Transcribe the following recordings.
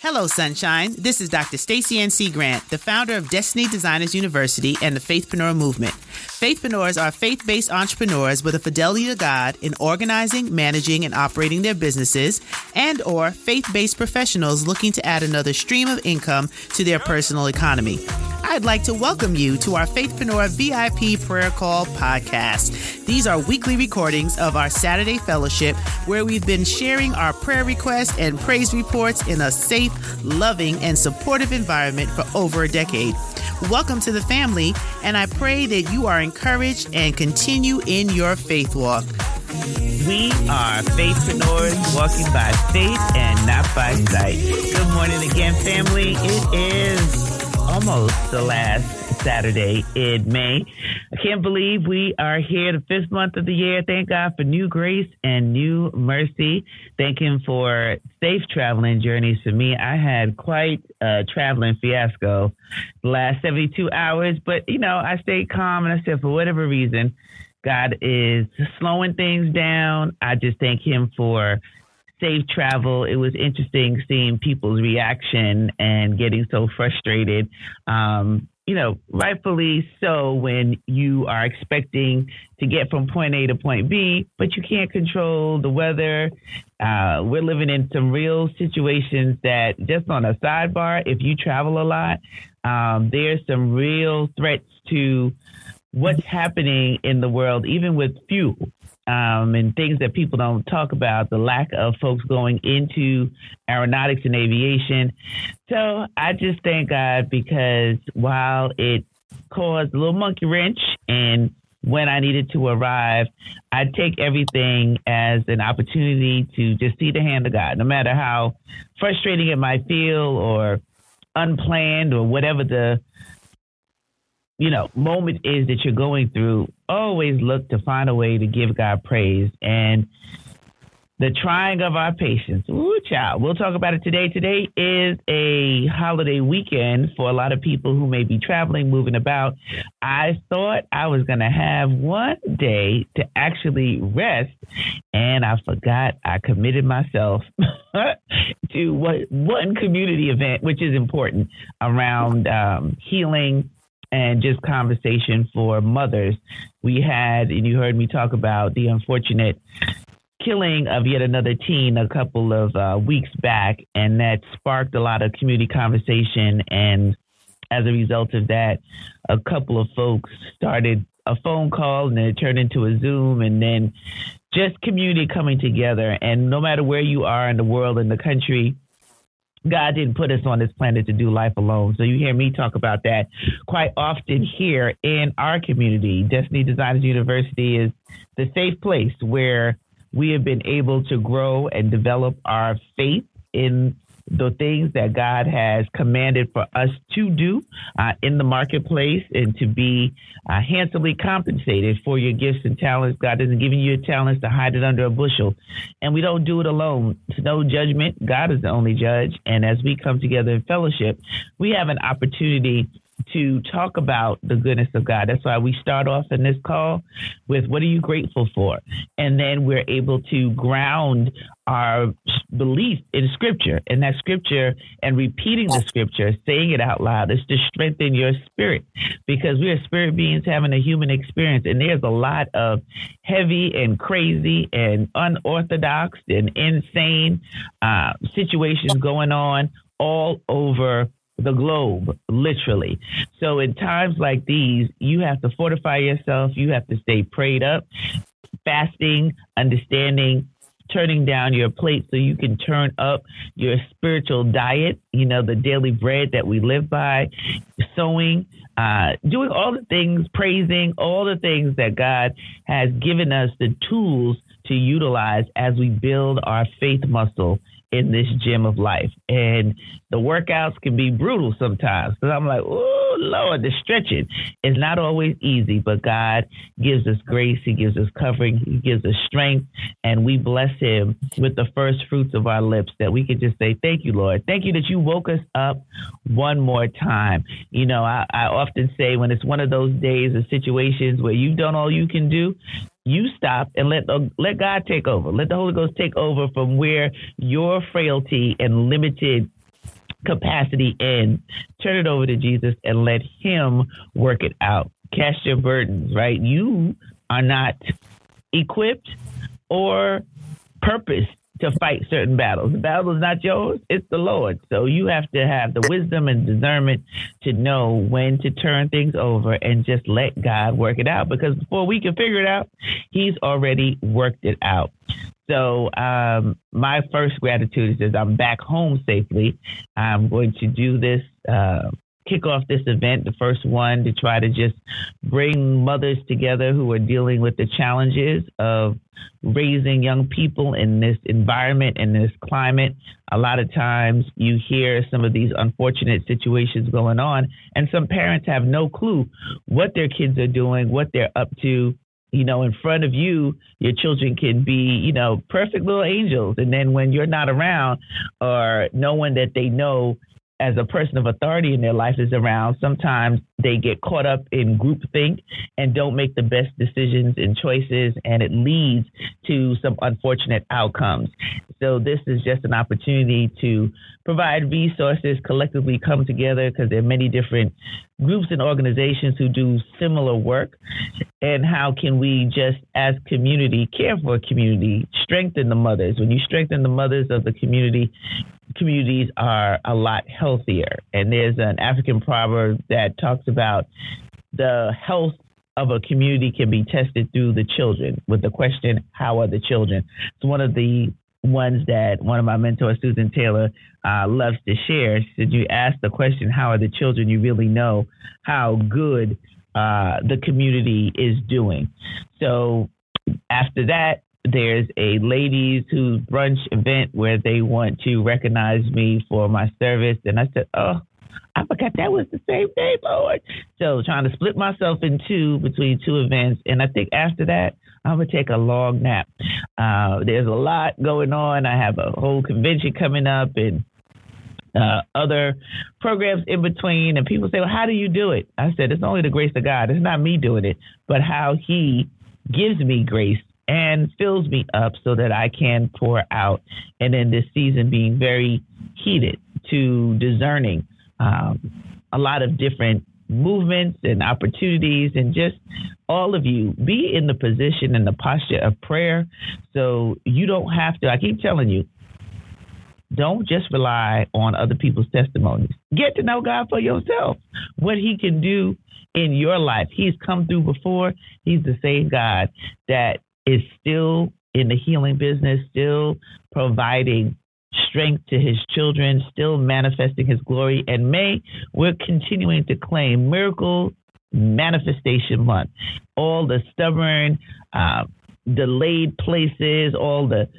Hello, Sunshine. This is Dr. Stacey N.C. Grant, the founder of Destiny Designers University and the Faithpreneur Movement. Faithpreneurs are faith-based entrepreneurs with a fidelity to God in organizing, managing, and operating their businesses, and or faith-based professionals looking to add another stream of income to their personal economy. I'd like to welcome you to our Faithpreneur VIP Prayer Call podcast. These are weekly recordings of our Saturday fellowship where we've been sharing our prayer requests and praise reports in a safe, loving, and supportive environment for over a decade. Welcome to the family, and I pray that you are encouraged and continue in your faith walk. We are faithpreneurs walking by faith and not by sight. Good morning again, family. It is almost the last Saturday in May. I can't believe we are here the 5th month of the year. Thank God for new grace and new mercy. Thank Him for safe traveling journeys for me. I had quite a traveling fiasco the last 72 hours, but I stayed calm and I said, for whatever reason, God is slowing things down. I just thank Him for safe travel. It was interesting seeing people's reaction and getting so frustrated. Rightfully so, when you are expecting to get from point A to point B, but you can't control the weather. We're living in some real situations that, just on a sidebar, if you travel a lot, there's some real threats to what's happening in the world, even with fuel. And things that people don't talk about, the lack of folks going into aeronautics and aviation. So I just thank God, because while it caused a little monkey wrench, and when I needed to arrive, I take everything as an opportunity to just see the hand of God, no matter how frustrating it might feel or unplanned or whatever the moment is that you're going through. Always look to find a way to give God praise. And the trying of our patience. Ooh, child. We'll talk about it today. Today is a holiday weekend for a lot of people who may be traveling, moving about. I thought I was going to have one day to actually rest, and I forgot I committed myself to one community event, which is important, around healing and just conversation for mothers. We had, and you heard me talk about the unfortunate killing of yet another teen a couple of weeks back, and that sparked a lot of community conversation. And as a result of that, a couple of folks started a phone call, and then it turned into a Zoom, and then just community coming together. And no matter where you are in the world, in the country, God didn't put us on this planet to do life alone. So you hear me talk about that quite often here in our community. Destiny Designers University is the safe place where we have been able to grow and develop our faith in the things that God has commanded for us to do in the marketplace, and to be handsomely compensated for your gifts and talents. God isn't giving you your talents to hide it under a bushel. And we don't do it alone. It's no judgment. God is the only judge. And as we come together in fellowship, we have an opportunity to talk about the goodness of God. That's why we start off in this call with, what are you grateful for? And then we're able to ground our belief in Scripture, and that Scripture, and repeating the Scripture, saying it out loud, is to strengthen your spirit, because we are spirit beings having a human experience. And there's a lot of heavy and crazy and unorthodox and insane situations going on all over the globe, literally. So in times like these, you have to fortify yourself. You have to stay prayed up, fasting, understanding, turning down your plate so you can turn up your spiritual diet, the daily bread that we live by, sowing, doing all the things, praising, all the things that God has given us the tools to utilize as we build our faith muscle in this gym of life. And the workouts can be brutal sometimes, because I'm like, oh, Lord, the stretching is not always easy, but God gives us grace. He gives us covering. He gives us strength. And we bless Him with the first fruits of our lips, that we can just say, thank you, Lord. Thank you that you woke us up one more time. I often say, when it's one of those days or situations where you've done all you can do, you stop and let God take over. Let the Holy Ghost take over from where your frailty and limited capacity in, turn it over to Jesus and let him work it out. Cast your burdens, right? You are not equipped or purposed to fight certain battles. The battle is not yours, it's the Lord. So you have to have the wisdom and discernment to know when to turn things over and just let God work it out. Because before we can figure it out, he's already worked it out. So my first gratitude is I'm back home safely. I'm going to do this, kick off this event, the first one, to try to just bring mothers together who are dealing with the challenges of raising young people in this environment, in this climate. A lot of times you hear some of these unfortunate situations going on, and some parents have no clue what their kids are doing, what they're up to. You know, in front of you, your children can be, you know, perfect little angels. And then when you're not around, or no one that they know as a person of authority in their life is around, sometimes they get caught up in groupthink and don't make the best decisions and choices, and it leads to some unfortunate outcomes. So this is just an opportunity to provide resources, collectively come together, because there are many different groups and organizations who do similar work. And how can we just, as community, care for a community, strengthen the mothers? When you strengthen the mothers of the community, communities are a lot healthier. And there's an African proverb that talks about the health of a community can be tested through the children, with the question, how are the children? It's one of the ones that one of my mentors, Susan Taylor, loves to share. She said, you ask the question, how are the children, you really know how good the community is doing. So after that, there's a ladies who's brunch event where they want to recognize me for my service. And I said, oh, I forgot that was the same day, Lord. So trying to split myself in two between two events. And I think after that, I'm going to take a long nap. There's a lot going on. I have a whole convention coming up and other programs in between. And people say, well, how do you do it? I said, it's only the grace of God. It's not me doing it, but how he gives me grace and fills me up so that I can pour out. And in this season, being very heated to discerning a lot of different movements and opportunities, and just all of you be in the position and the posture of prayer. So you don't have to, I keep telling you, don't just rely on other people's testimonies. Get to know God for yourself, what he can do in your life. He's come through before. He's the same God that is still in the healing business, still providing strength to his children, still manifesting his glory. And May, we're continuing to claim Miracle Manifestation Month. All the stubborn, delayed places, all the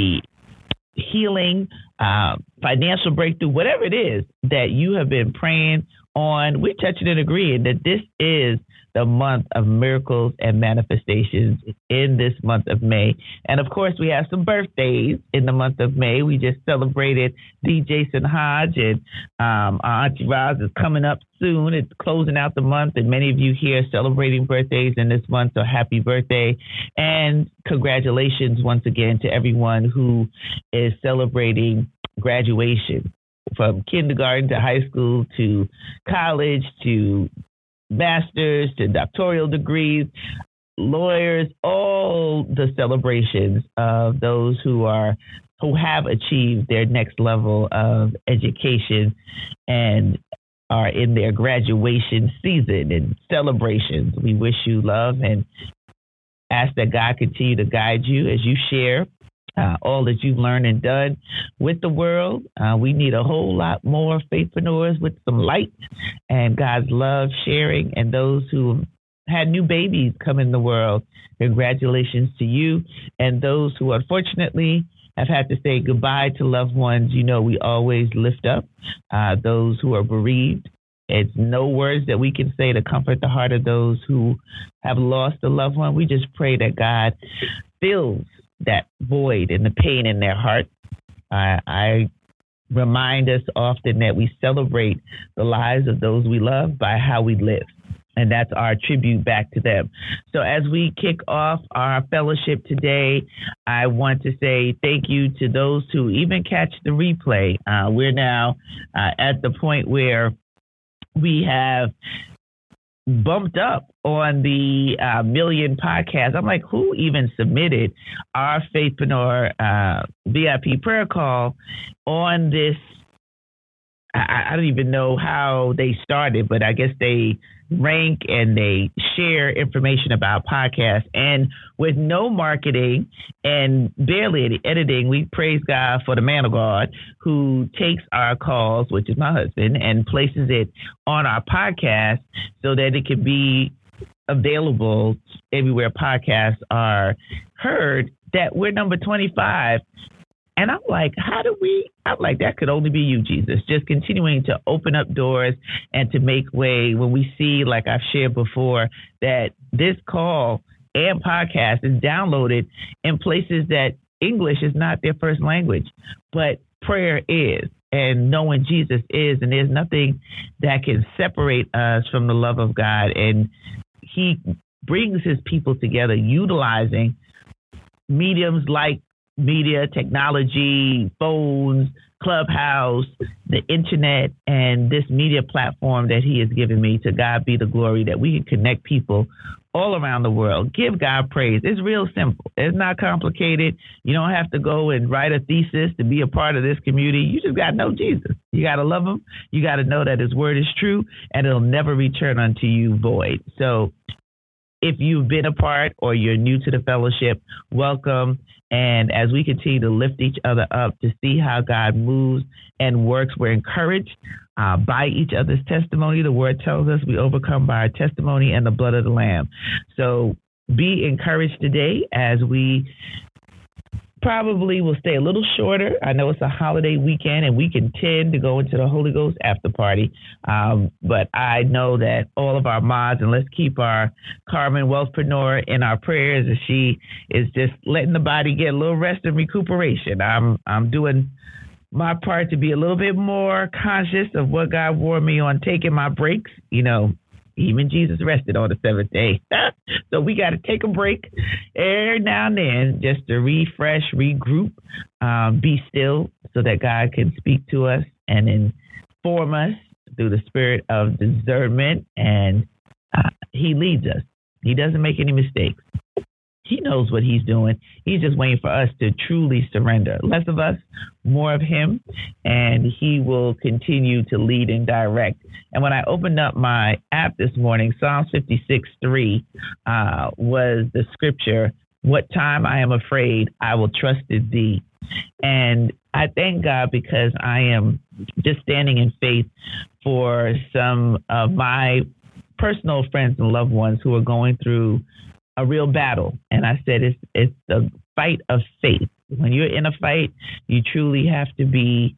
healing, financial breakthrough, whatever it is that you have been praying on, we're touching and agreeing that this is the month of miracles and manifestations in this month of May. And of course, we have some birthdays in the month of May. We just celebrated D. Jason Hodge, and our Auntie Roz is coming up soon. It's closing out the month, and many of you here celebrating birthdays in this month, so happy birthday. And congratulations once again to everyone who is celebrating graduation, from kindergarten to high school to college to master's to doctoral degrees, lawyers, all the celebrations of those who have achieved their next level of education and are in their graduation season and celebrations. We wish you love and ask that God continue to guide you as you share all that you've learned and done with the world. We need a whole lot more faithpreneurs with some light and God's love sharing. And those who had new babies come in the world, congratulations to you. And those who unfortunately have had to say goodbye to loved ones, you know, we always lift up those who are bereaved. It's no words that we can say to comfort the heart of those who have lost a loved one. We just pray that God fills that void and the pain in their heart. I remind us often that we celebrate the lives of those we love by how we live. And that's our tribute back to them. So as we kick off our fellowship today, I want to say thank you to those who even catch the replay. We're now at the point where we have bumped up on the million podcasts. I'm like, who even submitted our Faithpreneur VIP prayer call on this? I don't even know how they started, but I guess they rank and they share information about podcasts. And with no marketing and barely any editing, we praise God for the man of God who takes our calls, which is my husband, and places it on our podcast so that it can be available everywhere podcasts are heard, that we're number 25. And I'm like, I'm like, that could only be you, Jesus, just continuing to open up doors and to make way when we see, like I've shared before, that this call and podcast is downloaded in places that English is not their first language, but prayer is, and knowing Jesus is, and there's nothing that can separate us from the love of God. And he brings his people together utilizing mediums like media, technology, phones, Clubhouse, the internet, and this media platform that he has given me. To God be the glory that we can connect people all around the world. Give God praise. It's real simple. It's not complicated. You don't have to go and write a thesis to be a part of this community. You just got to know Jesus. You got to love him. You got to know that his word is true and it'll never return unto you void. So if you've been a part or you're new to the fellowship, welcome. And as we continue to lift each other up to see how God moves and works, we're encouraged by each other's testimony. The word tells us we overcome by our testimony and the blood of the Lamb. So be encouraged today as we probably will stay a little shorter. I know it's a holiday weekend and we can tend to go into the Holy Ghost after party. But I know that all of our mods, and let's keep our Carmen Wealthpreneur in our prayers as she is just letting the body get a little rest and recuperation. I'm doing my part to be a little bit more conscious of what God warned me on taking my breaks. You know, even Jesus rested on the seventh day. So we got to take a break every now and then just to refresh, regroup, be still so that God can speak to us and inform us through the spirit of discernment. And he leads us. He doesn't make any mistakes. He knows what he's doing. He's just waiting for us to truly surrender. Less of us, more of him, and he will continue to lead and direct. And when I opened up my app this morning, Psalms 56:3 was the scripture, "What time I am afraid, I will trust in thee." And I thank God because I am just standing in faith for some of my personal friends and loved ones who are going through a real battle. And I said, it's the fight of faith. When you're in a fight, you truly have to be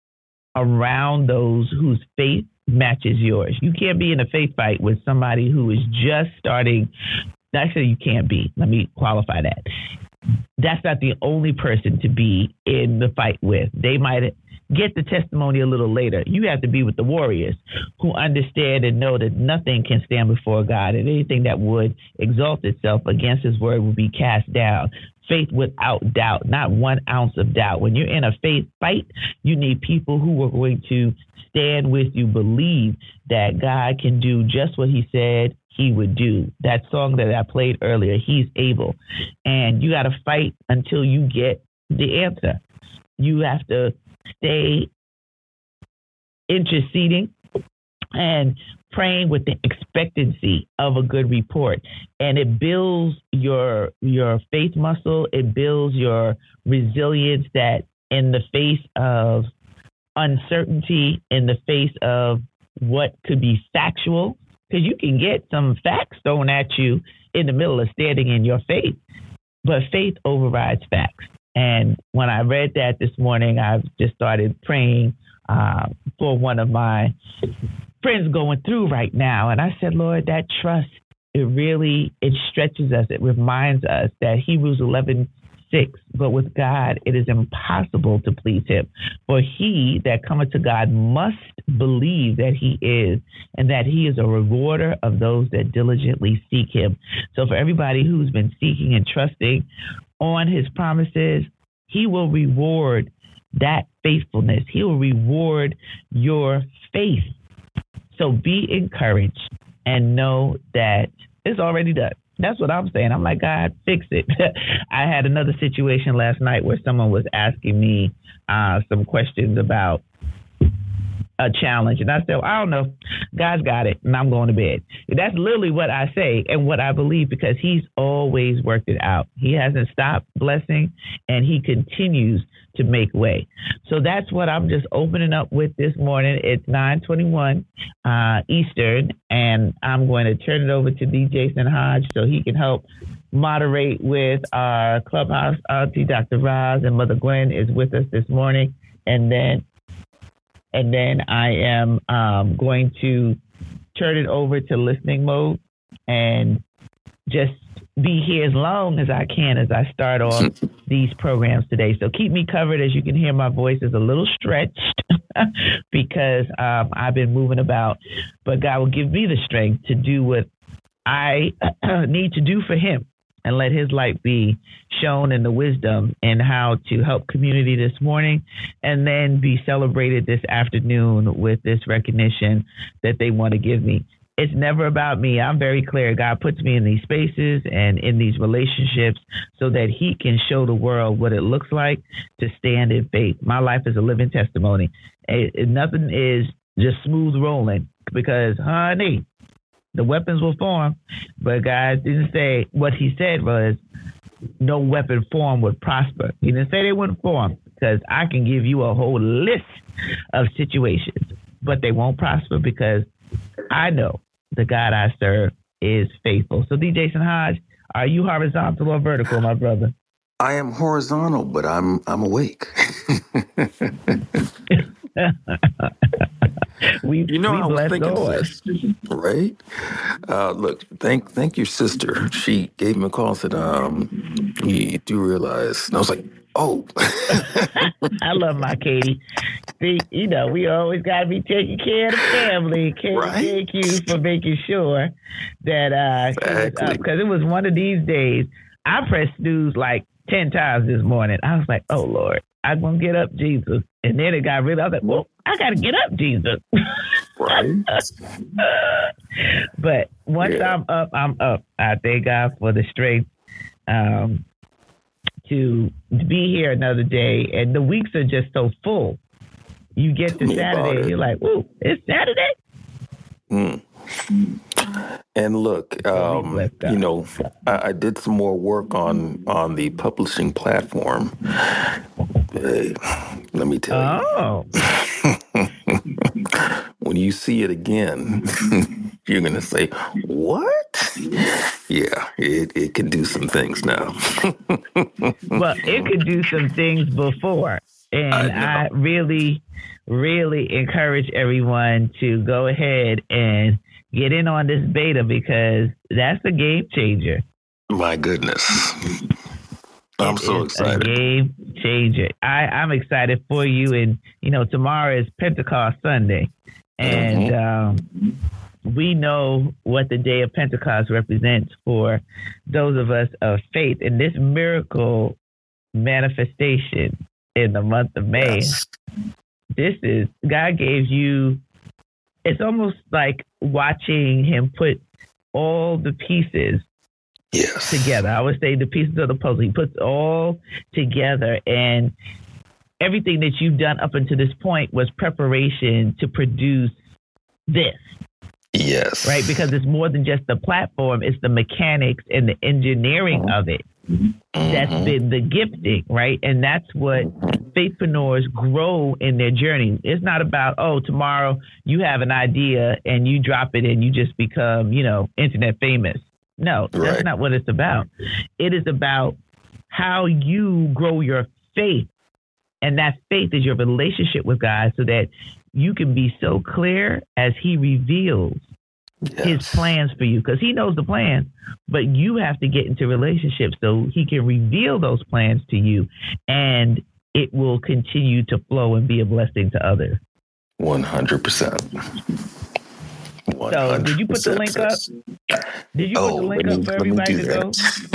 around those whose faith matches yours. You can't be in a faith fight with somebody who is just starting. Actually, you can't be. Let me qualify that. That's not the only person to be in the fight with. They might get the testimony a little later. You have to be with the warriors who understand and know that nothing can stand before God, and anything that would exalt itself against his word will be cast down. Faith without doubt, not 1 ounce of doubt. When you're in a faith fight, you need people who are going to stand with you, believe that God can do just what he said he would do. That song that I played earlier, He's Able. And you got to fight until you get the answer. You have to stay interceding and praying with the expectancy of a good report. And it builds your faith muscle. It builds your resilience that in the face of uncertainty, in the face of what could be factual, because you can get some facts thrown at you in the middle of standing in your faith, but faith overrides facts. And when I read that this morning, I just started praying for one of my friends going through right now. And I said, Lord, that trust, it stretches us. It reminds us that Hebrews 11:6 6. But with God, it is impossible to please him. For he that cometh to God must believe that he is, and that he is a rewarder of those that diligently seek him. So for everybody who's been seeking and trusting on his promises, he will reward that faithfulness. He will reward your faith. So be encouraged and know that it's already done. That's what I'm saying. I'm like, God, fix it. I had another situation last night where someone was asking me some questions about a challenge. And I said, well, I don't know. God's got it. And I'm going to bed. That's literally what I say and what I believe, because he's always worked it out. He hasn't stopped blessing, and he continues to make way. So that's what I'm just opening up with this morning. It's 9:21 Eastern, and I'm going to turn it over to D. Jason Hodge so he can help moderate with our clubhouse auntie, Dr. Roz, and Mother Gwen is with us this morning. And then I am going to turn it over to listening mode and just be here as long as I can as I start off these programs today. So keep me covered. As you can hear, my voice is a little stretched because I've been moving about. But God will give me the strength to do what I need to do for him, and let his light be shown in the wisdom and how to help community this morning, and then be celebrated this afternoon with this recognition that they want to give me. It's never about me. I'm very clear. God puts me in these spaces and in these relationships so that he can show the world what it looks like to stand in faith. My life is a living testimony. Nothing is just smooth rolling because, honey, the weapons will form, but God didn't say. What he said was no weapon formed would prosper. He didn't say they wouldn't form, because I can give you a whole list of situations, but they won't prosper because I know the God I serve is faithful. So D. Jason Hodge, are you horizontal or vertical, my brother? I am horizontal, but I'm awake. I was thinking, sis, right? Look, thank your sister. She gave me a call and said, you do realize. And I was like, oh. I love my Katie. See, we always got to be taking care of the family. Katie, right? Thank you for making sure that exactly. Because it was one of these days. I pressed snooze like 10 times this morning. I was like, oh, Lord, I'm going to get up, Jesus. And then it got rid of it. I was like, well, I got to get up, Jesus. Right. But once I'm up, I'm up. I thank God for the strength to be here another day. And the weeks are just so full. You get to Saturday and you're like, ooh, it's Saturday? And look, I did some more work on the publishing platform. Hey, let me tell you. When you see it again, you're going to say, what? Yeah, it can do some things now. Well, it could do some things before. And I really, really encourage everyone to go ahead and get in on this beta, because that's a game changer. My goodness. I'm so excited. A game changer. I'm excited for you. And, tomorrow is Pentecost Sunday. And we know what the day of Pentecost represents for those of us of faith. And this miracle manifestation in the month of May, this is, God gave you, it's almost like watching him put all the pieces together. I would say the pieces of the puzzle. He puts all together, and everything that you've done up until this point was preparation to produce this. Yes. Right? Because it's more than just the platform. It's the mechanics and the engineering of it. That's been the gifting, right? And that's what faithpreneurs grow in their journey. It's not about, tomorrow you have an idea and you drop it and you just become, internet famous. No, that's not what it's about. It is about how you grow your faith. And that faith is your relationship with God, so that you can be so clear as he reveals his plans for you, because he knows the plan, but you have to get into relationships so he can reveal those plans to you, and it will continue to flow and be a blessing to others. 100%. So did you put the link up? Did you put the link up for everybody to go?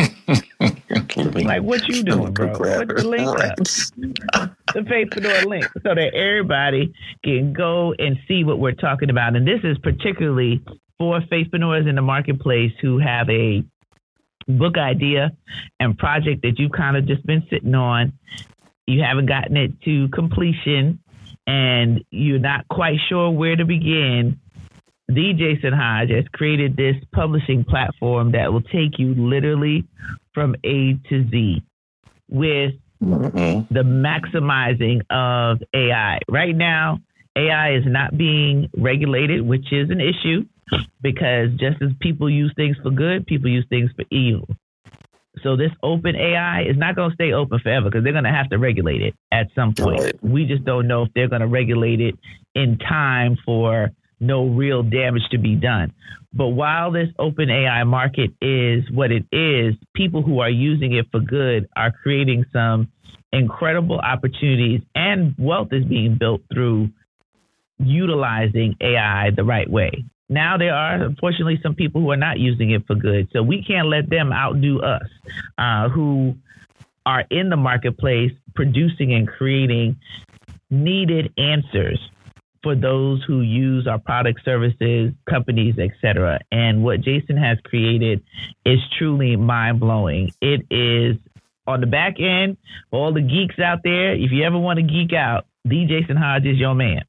Like, what you doing, bro? Put the link up. The Faithpreneur link, so that everybody can go and see what we're talking about. And this is particularly for faithpreneurs in the marketplace who have a book idea and project that you've kind of just been sitting on. You haven't gotten it to completion and you're not quite sure where to begin. The Jason Hodge has created this publishing platform that will take you literally from A to Z with the maximizing of AI. Right now, AI is not being regulated, which is an issue, because just as people use things for good, people use things for evil. So this open AI is not going to stay open forever, because they're going to have to regulate it at some point. Right. We just don't know if they're going to regulate it in time for no real damage to be done. But while this open AI market is what it is, people who are using it for good are creating some incredible opportunities, and wealth is being built through utilizing AI the right way. Now there are, unfortunately, some people who are not using it for good. So we can't let them outdo us, who are in the marketplace producing and creating needed answers for those who use our products, services, companies, etc. And what Jason has created is truly mind-blowing. It is on the back end, for all the geeks out there, if you ever want to geek out, the Jason Hodge is your man.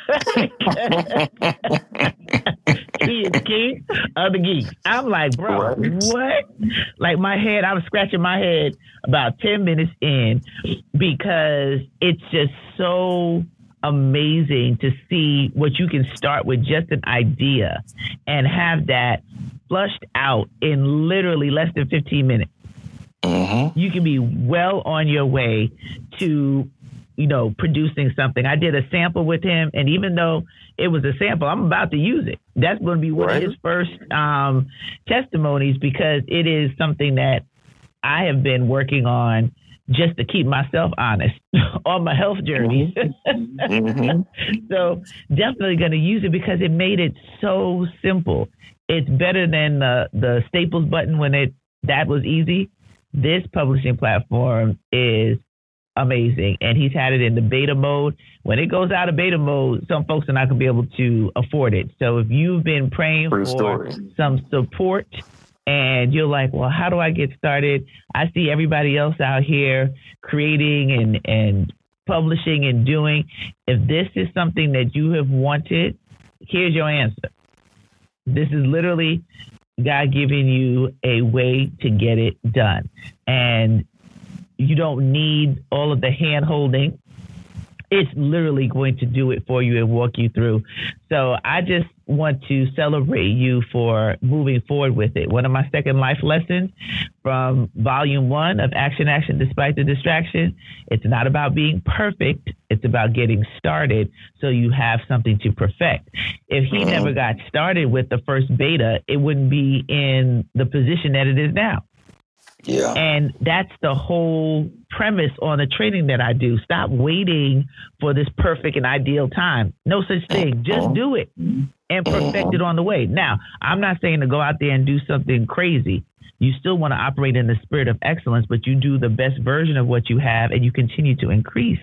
He is king of the geeks. I'm like, bro, what? Like I was scratching my head about 10 minutes in, because it's just so amazing to see what you can start with just an idea and have that flushed out in literally less than 15 minutes. Mm-hmm. You can be well on your way to, producing something. I did a sample with him, and even though it was a sample, I'm about to use it. That's going to be one of his first testimonies, because it is something that I have been working on just to keep myself honest on my health journey. Mm-hmm. So definitely going to use it, because it made it so simple. It's better than the Staples button when that was easy. This publishing platform is amazing, and he's had it in the beta mode. When it goes out of beta mode, some folks are not going to be able to afford it. So if you've been praying for some support and you're like, well, how do I get started? I see everybody else out here creating and publishing and doing. If this is something that you have wanted, here's your answer. This is literally God giving you a way to get it done. And you don't need all of the hand holding. It's literally going to do it for you and walk you through. So I just want to celebrate you for moving forward with it. One of my second life lessons from volume 1 of Action Despite the Distraction. It's not about being perfect. It's about getting started so you have something to perfect. If he never got started with the first beta, it wouldn't be in the position that it is now. Yeah. And that's the whole premise on the training that I do. Stop waiting for this perfect and ideal time. No such thing. Just do it and perfect it on the way. Now, I'm not saying to go out there and do something crazy. You still want to operate in the spirit of excellence, but you do the best version of what you have, and you continue to increase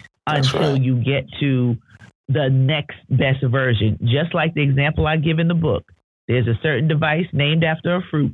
until you get to the next best version. Just like the example I give in the book, there's a certain device named after a fruit.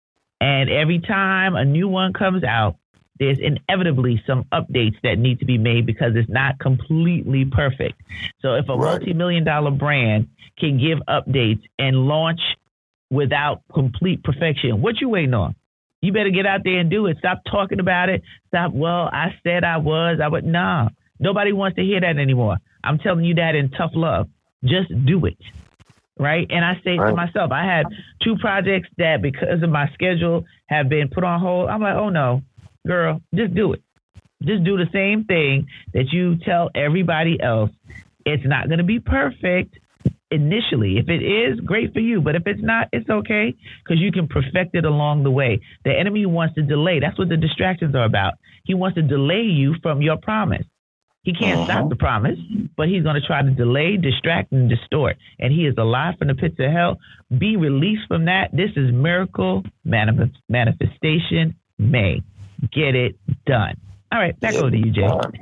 And every time a new one comes out, there's inevitably some updates that need to be made, because it's not completely perfect. So if a multi-million-dollar brand can give updates and launch without complete perfection, what you waiting on? You better get out there and do it. Stop talking about it. Stop, well, I said I would. Nah, nobody wants to hear that anymore. I'm telling you that in tough love. Just do it. Right. And I say to myself, I had 2 projects that, because of my schedule, have been put on hold. I'm like, oh, no, girl, just do it. Just do the same thing that you tell everybody else. It's not going to be perfect. initially. If it is, great for you. But if it's not, it's okay, because you can perfect it along the way. The enemy wants to delay. That's what the distractions are about. He wants to delay you from your promise. He can't stop the promise, but he's going to try to delay, distract, and distort. And he is alive from the pits of hell. Be released from that. This is Miracle Manifestation May. Get it done. All right, back over to you, Jay.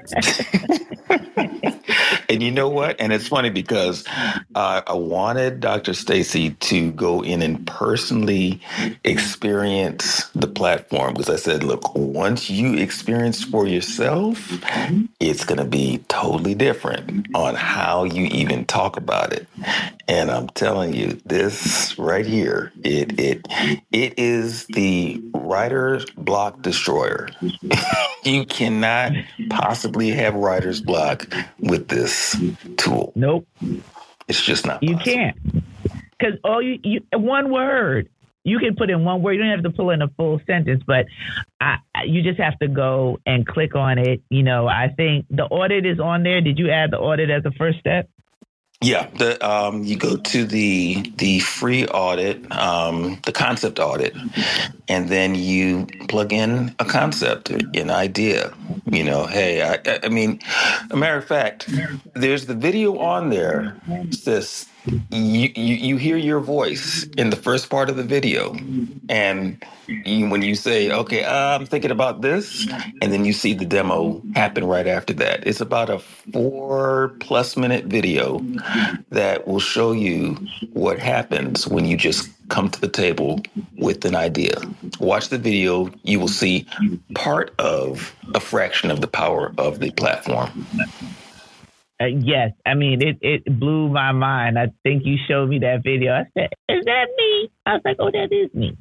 And you know what? And it's funny because I wanted Dr. Stacy to go in and personally experience the platform, because I said, look, once you experience for yourself, it's going to be totally different on how you even talk about it. And I'm telling you, this right here, it is the writer's block destroyer. You cannot possibly have writer's block with this tool. Nope. It's just not possible. You can't. Because you one word. You can put in one word. You don't have to pull in a full sentence, but you just have to go and click on it. You know, I think the audit is on there. Did you add the audit as a first step? Yeah, you go to the free audit, the concept audit, and then you plug in a concept, an idea. You know, hey, I mean, a matter of fact, there's the video on there, sis. You hear your voice in the first part of the video, and when you say, okay, I'm thinking about this, and then you see the demo happen right after that. It's about a 4+ minute video that will show you what happens when you just come to the table with an idea. Watch the video. You will see part of a fraction of the power of the platform. Yes, I mean, it blew my mind. I think you showed me that video. I said, is that me? I was like, oh, that is me.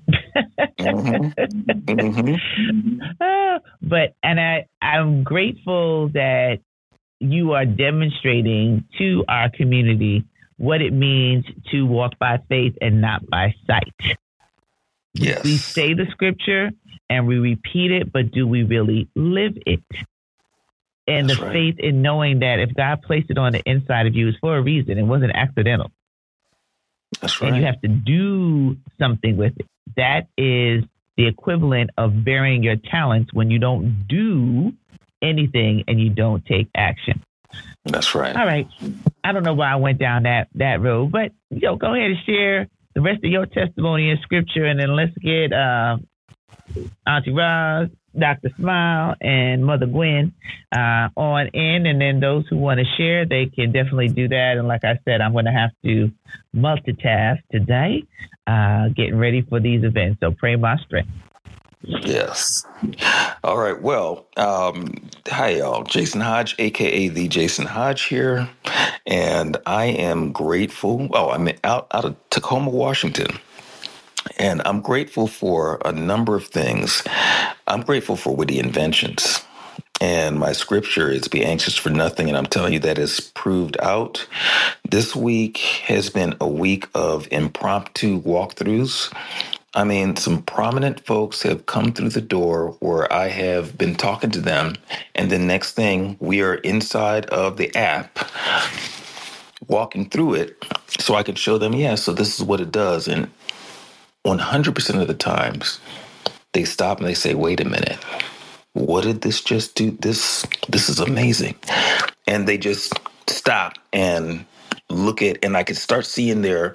But I'm grateful that you are demonstrating to our community what it means to walk by faith and not by sight. Yes. We say the scripture and we repeat it, but do we really live it? And That's the right. faith in knowing that if God placed it on the inside of you, it's for a reason. It wasn't accidental. That's right. And you have to do something with it. That is the equivalent of burying your talents when you don't do anything and you don't take action. That's right. All right. I don't know why I went down that road, but go ahead and share the rest of your testimony in scripture, and then let's get Auntie Roz, Dr. Smile, and Mother Gwen on in. And then those who want to share, they can definitely do that. And like I said, I'm going to have to multitask today, getting ready for these events. So pray my strength. Yes. All right. Well, hi, y'all. Jason Hodge, a.k.a. the Jason Hodge here. And I am grateful. Oh, I'm out of Tacoma, Washington. And I'm grateful for a number of things. I'm grateful for witty inventions. And my scripture is be anxious for nothing. And I'm telling you that is proved out. This week has been a week of impromptu walkthroughs. I mean, some prominent folks have come through the door where I have been talking to them. And the next thing, we are inside of the app, walking through it so I can show them, so this is what it does. And 100% of the times, they stop and they say, wait a minute, what did this just do? This is amazing. And they just stop and look at, and I could start seeing their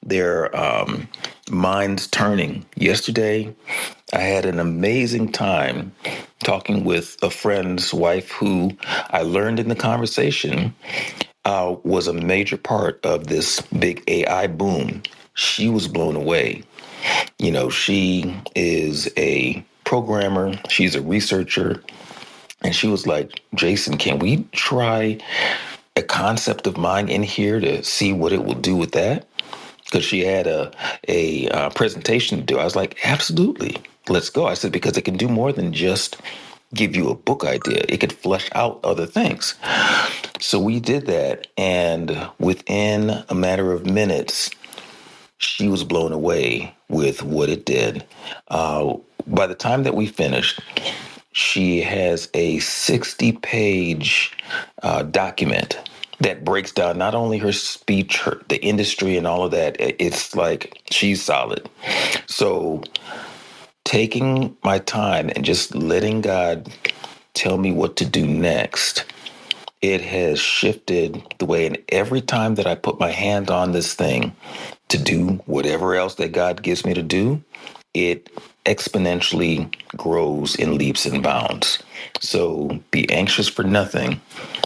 minds turning. Yesterday, I had an amazing time talking with a friend's wife who I learned in the conversation was a major part of this big AI boom. She was blown away. You know, she is a programmer. She's a researcher. And she was like, Jason, can we try a concept of mine in here to see what it will do with that? Because she had a presentation to do. I was like, absolutely. Let's go. I said, because it can do more than just give you a book idea. It could flesh out other things. So we did that. And within a matter of minutes, she was blown away with what it did. By the time that we finished, she has a 60-page document that breaks down not only her speech, the industry and all of that. It's like she's solid. So taking my time and just letting God tell me what to do next, it has shifted the way. And every time that I put my hand on this thing to do whatever else that God gives me to do, it exponentially grows in leaps and bounds. So be anxious for nothing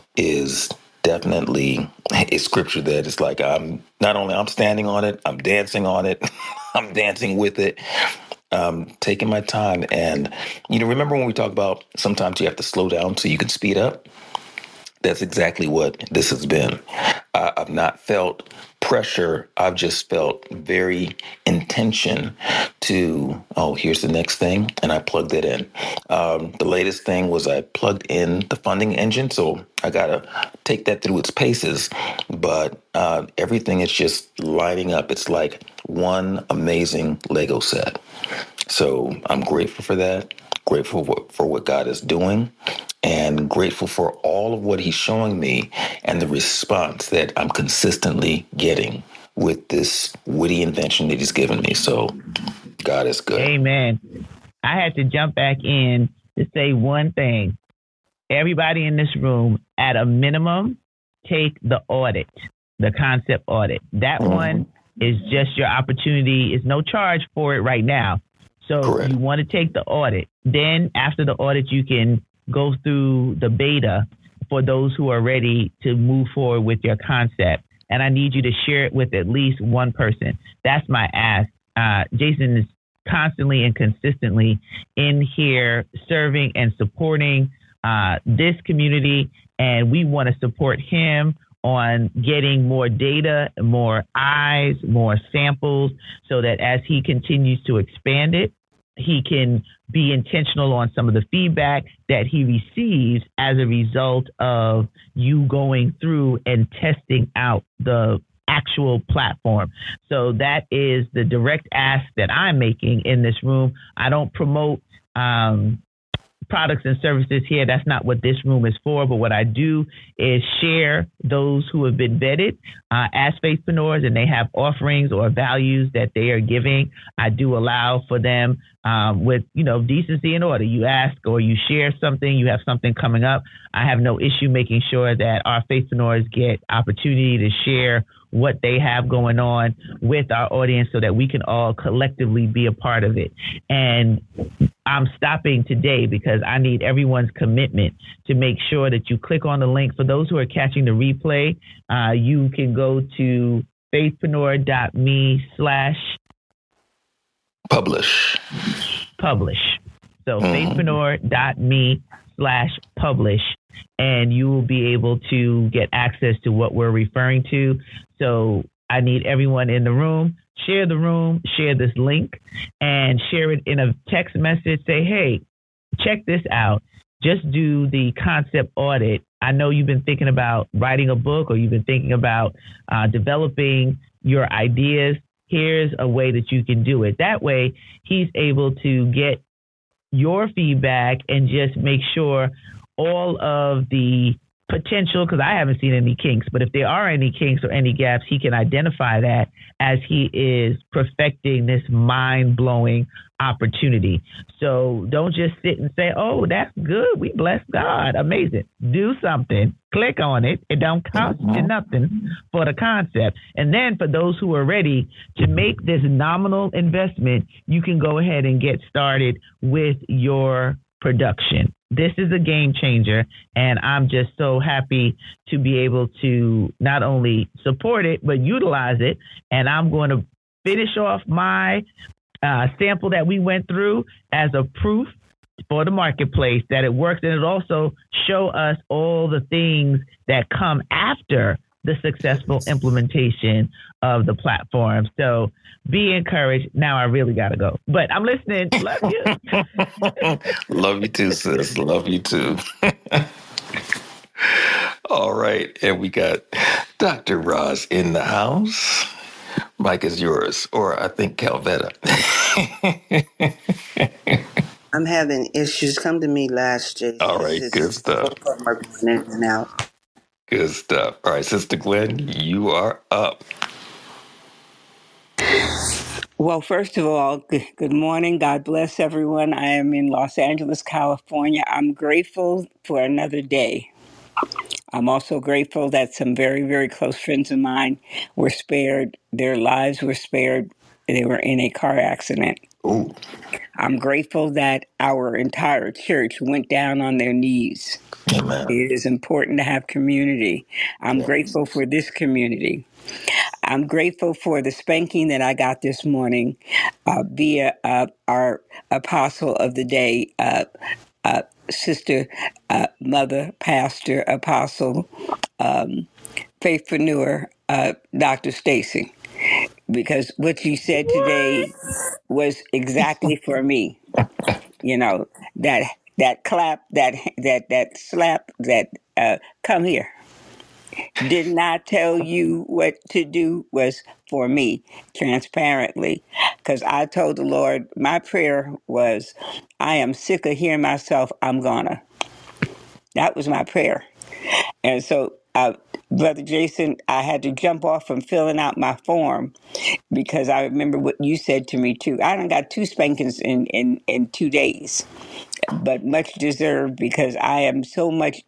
is definitely a scripture that is like, I'm standing on it, I'm dancing on it, I'm dancing with it. Taking my time. And, remember when we talk about sometimes you have to slow down so you can speed up? That's exactly what this has been. I've not felt pressure. I've just felt very intention to, here's the next thing. And I plugged it in. The latest thing was I plugged in the funding engine. So I got to take that through its paces. But everything is just lining up. It's like one amazing Lego set. So I'm grateful for that. Grateful for what God is doing, and grateful for all of what he's showing me and the response that I'm consistently getting with this witty invention that he's given me. So God is good. Amen. I had to jump back in to say one thing. Everybody in this room, at a minimum, take the audit, the concept audit. That one is just your opportunity. It's no charge for it right now. So Correct. You want to take the audit. Then after the audit, you can go through the beta for those who are ready to move forward with your concept. And I need you to share it with at least one person. That's my ask. Jason is constantly and consistently in here serving and supporting this community. And we want to support him on getting more data, more eyes, more samples, so that as he continues to expand it, he can be intentional on some of the feedback that he receives as a result of you going through and testing out the actual platform. So that is the direct ask that I'm making in this room. I don't promote products and services here. That's not what this room is for. But what I do is share those who have been vetted as faithpreneurs, and they have offerings or values that they are giving. I do allow for them with, decency and order. You ask or you share something, you have something coming up. I have no issue making sure that our faithpreneurs get opportunity to share what they have going on with our audience so that we can all collectively be a part of it. And I'm stopping today because I need everyone's commitment to make sure that you click on the link. For those who are catching the replay, you can go to faithpreneur.me/publish. So faithpreneur.me/publish. And you will be able to get access to what we're referring to. So I need everyone in the room, share this link, and share it in a text message. Say, hey, check this out. Just do the concept audit. I know you've been thinking about writing a book, or you've been thinking about developing your ideas. Here's a way that you can do it. That way, he's able to get your feedback and just make sure all of the potential, because I haven't seen any kinks, but if there are any kinks or any gaps, he can identify that as he is perfecting this mind-blowing opportunity. So don't just sit and say, oh, that's good. We bless God. Amazing. Do something. Click on it. It don't cost you nothing for the concept. And then for those who are ready to make this nominal investment, you can go ahead and get started with your production. This is a game changer, and I'm just so happy to be able to not only support it, but utilize it. And I'm going to finish off my sample that we went through as a proof for the marketplace that it works. And it also show us all the things that come after the successful implementation of the platform. So be encouraged. Now I really got to go, but I'm listening. Love you. Love you too, sis. Love you too. All right. And we got Dr. Roz in the house. Mike is yours, or I think Calvetta. I'm having issues. Come to me last, Jason. All right, good stuff. In and out. Good stuff. All right, Sister Gwen, you are up. Well, first of all, good morning. God bless everyone. I am in Los Angeles, California. I'm grateful for another day. I'm also grateful that some very, very close friends of mine were spared. Their lives were spared. They were in a car accident. Ooh. I'm grateful that our entire church went down on their knees. Amen. It is important to have community. I'm Yeah. grateful for this community. I'm grateful for the spanking that I got this morning via our apostle of the day, sister, mother, pastor, apostle, faithpreneur, Dr. Stacy, because what you said today was exactly for me. You know, that clap, that slap, that come here. Did not tell you what to do was for me, transparently. Because I told the Lord, my prayer was, I am sick of hearing myself, I'm gonna. That was my prayer. And so, Brother Jason, I had to jump off from filling out my form because I remember what you said to me too. I done got two spankings in 2 days, but much deserved because I am so much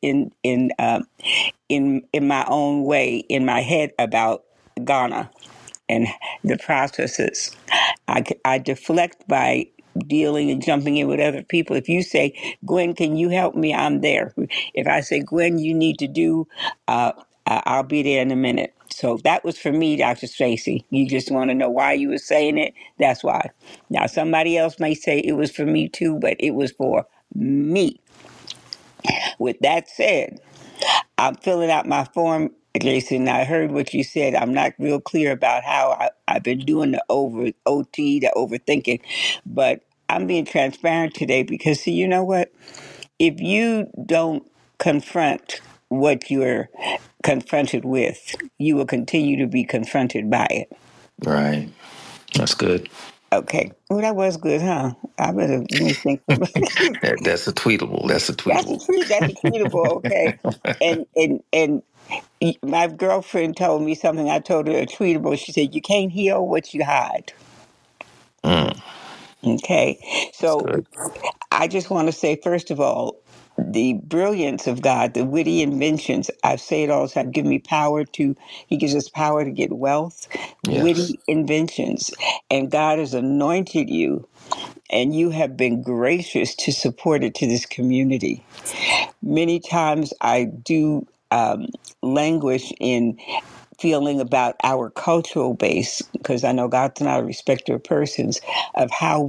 in my own way in my head about Ghana and the processes. I deflect by dealing and jumping in with other people. If you say, Gwen, can you help me? I'm there. If I say, Gwen, you need to do, I'll be there in a minute. So that was for me, Dr. Stacy. You just want to know why you were saying it? That's why. Now, somebody else may say it was for me too, but it was for me. With that said, I'm filling out my form, Jason. I heard what you said. I'm not real clear about how I've been doing the the overthinking, but I'm being transparent today because, see, you know what? If you don't confront what you're confronted with, you will continue to be confronted by it. Right. That's good. Okay. Well, that was good, huh? I better let me think. That's a tweetable. That's a tweetable. That's a tweetable. Okay. And my girlfriend told me something. I told her a tweetable. She said, "You can't heal what you hide." Mm, Okay, that's so good. I just want to say, first of all, the brilliance of God, the witty inventions. I say it all the time. Give me power to. He gives us power to get wealth. Yes. Witty inventions, and God has anointed you, and you have been gracious to support it to this community. Many times I do languish in feeling about our cultural base, because I know God's not a respecter of persons, of how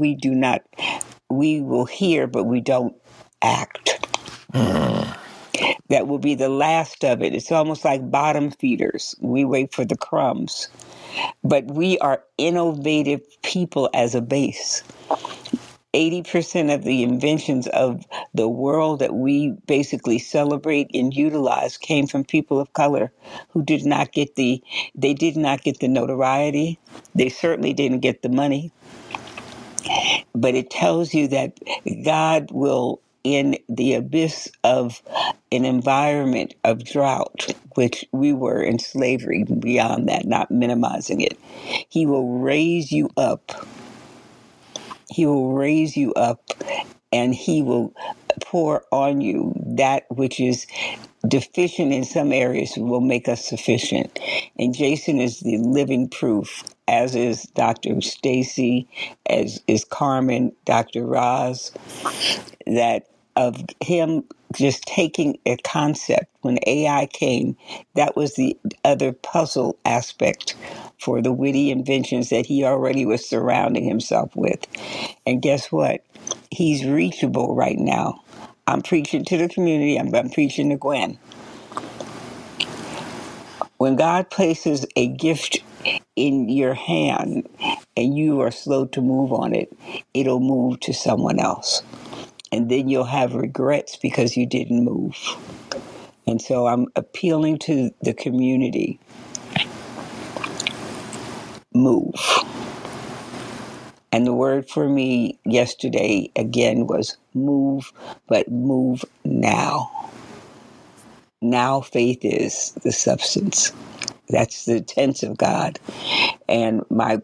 we will hear, but we don't act. Mm, That will be the last of it. It's almost like bottom feeders. We wait for the crumbs. But we are innovative people as a base. 80% of the inventions of the world that we basically celebrate and utilize came from people of color who did not get the notoriety. They certainly didn't get the money. But it tells you that God will, in the abyss of an environment of drought, which we were in slavery, beyond that, not minimizing it, He will raise you up. He will raise you up, and He will pour on you that which is deficient in some areas will make us sufficient. And Jason is the living proof, as is Dr. Stacy, as is Carmen, Dr. Roz, that of him just taking a concept. When AI came, that was the other puzzle aspect for the witty inventions that he already was surrounding himself with. And guess what? He's reachable right now. I'm preaching to the community. I'm preaching to Gwen. When God places a gift in your hand and you are slow to move on it, it'll move to someone else. And then you'll have regrets because you didn't move. And so I'm appealing to the community. Move. And the word for me yesterday again was move, but move now. Now faith is the substance. That's the tense of God. And my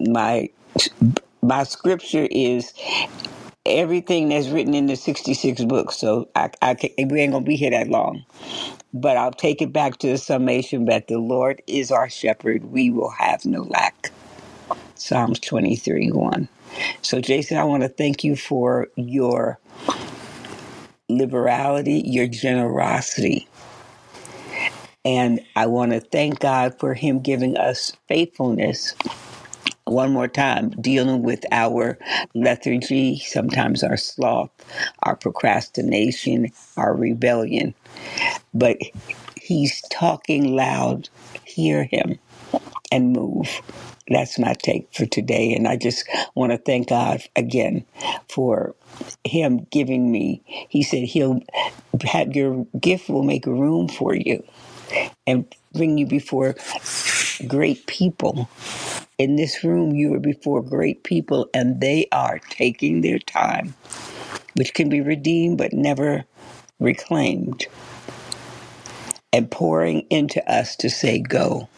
scripture is everything that's written in the 66 books. So we ain't gonna be here that long. But I'll take it back to the summation that the Lord is our shepherd. We will have no lack. Psalms 23:1. So, Jason, I want to thank you for your liberality, your generosity. And I want to thank God for him giving us faithfulness. One more time, dealing with our lethargy, sometimes our sloth, our procrastination, our rebellion. But he's talking loud. Hear him and move. That's my take for today. And I just want to thank God again for him giving me. He said he'll have your gift will make room for you and bring you before great people. In this room, you are before great people, and they are taking their time, which can be redeemed but never reclaimed, and pouring into us to say, go.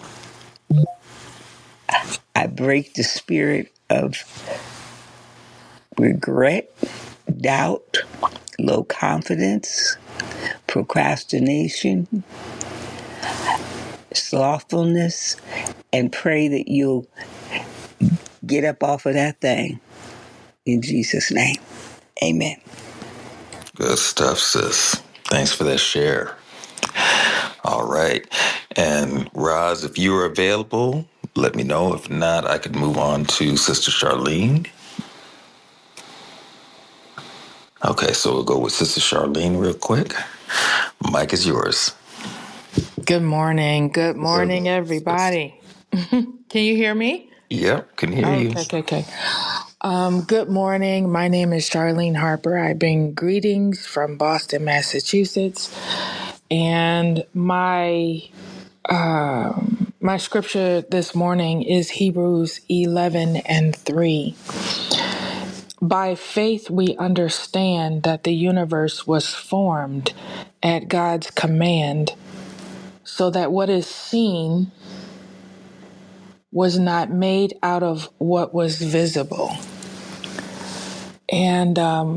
I break the spirit of regret, doubt, low confidence, procrastination, slothfulness, and pray that you'll get up off of that thing. In Jesus' name, amen. Good stuff, sis. Thanks for that share. All right. And Roz, if you are available, let me know. If not, I could move on to Sister Charlene. Okay, so we'll go with Sister Charlene real quick. Mic is yours. Good morning. Good morning, everybody. Can you hear me? Yep, can hear you. Okay. Good morning. My name is Charlene Harper. I bring greetings from Boston, Massachusetts. And my scripture this morning is Hebrews 11:3. By faith, we understand that the universe was formed at God's command, so that what is seen was not made out of what was visible. And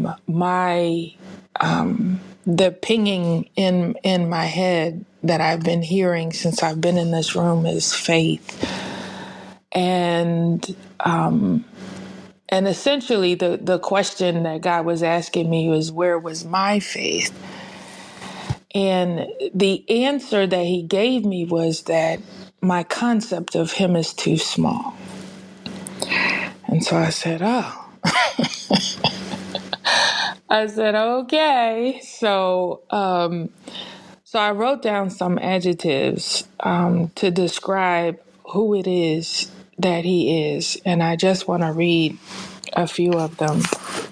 the pinging in my head that I've been hearing since I've been in this room is faith. And essentially the question that God was asking me was, where was my faith? And the answer that he gave me was that my concept of him is too small. And so I said, okay. So I wrote down some adjectives to describe who it is that he is. And I just want to read a few of them.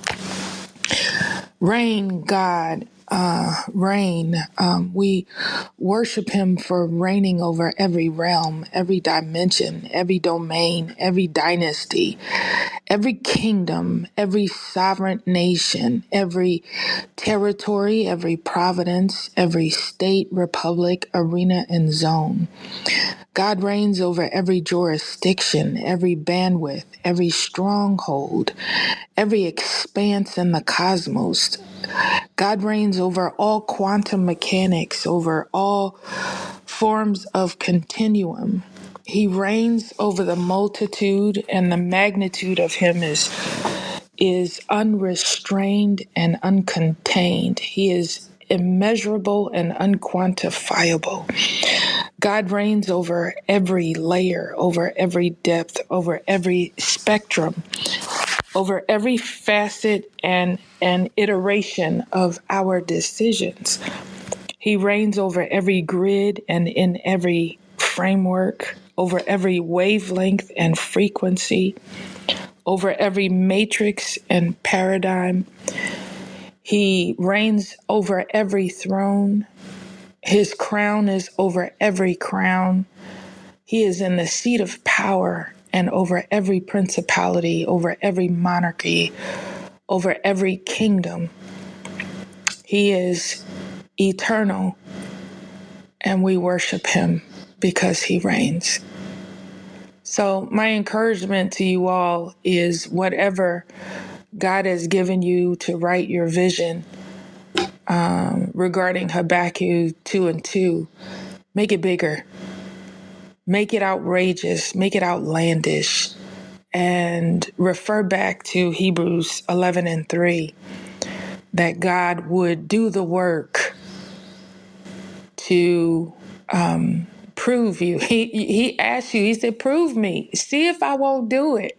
Reign, God. Reign. We worship him for reigning over every realm, every dimension, every domain, every dynasty, every kingdom, every sovereign nation, every territory, every providence, every state, republic, arena, and zone. God reigns over every jurisdiction, every bandwidth, every stronghold, every expanse in the cosmos. God reigns over all quantum mechanics, over all forms of continuum. He reigns over the multitude, and the magnitude of him is unrestrained and uncontained. He is immeasurable and unquantifiable. God reigns over every layer, over every depth, over every spectrum, over every facet and iteration of our decisions. He reigns over every grid and in every framework, over every wavelength and frequency, over every matrix and paradigm. He reigns over every throne. His crown is over every crown. He is in the seat of power and over every principality, over every monarchy, over every kingdom. He is eternal. and we worship him because he reigns. So my encouragement to you all is whatever God has given you to write your vision regarding Habakkuk 2:2, make it bigger, make it outrageous, make it outlandish, and refer back to Hebrews 11:3, that God would do the work to prove you. He asked you, he said, prove me. See if I won't do it.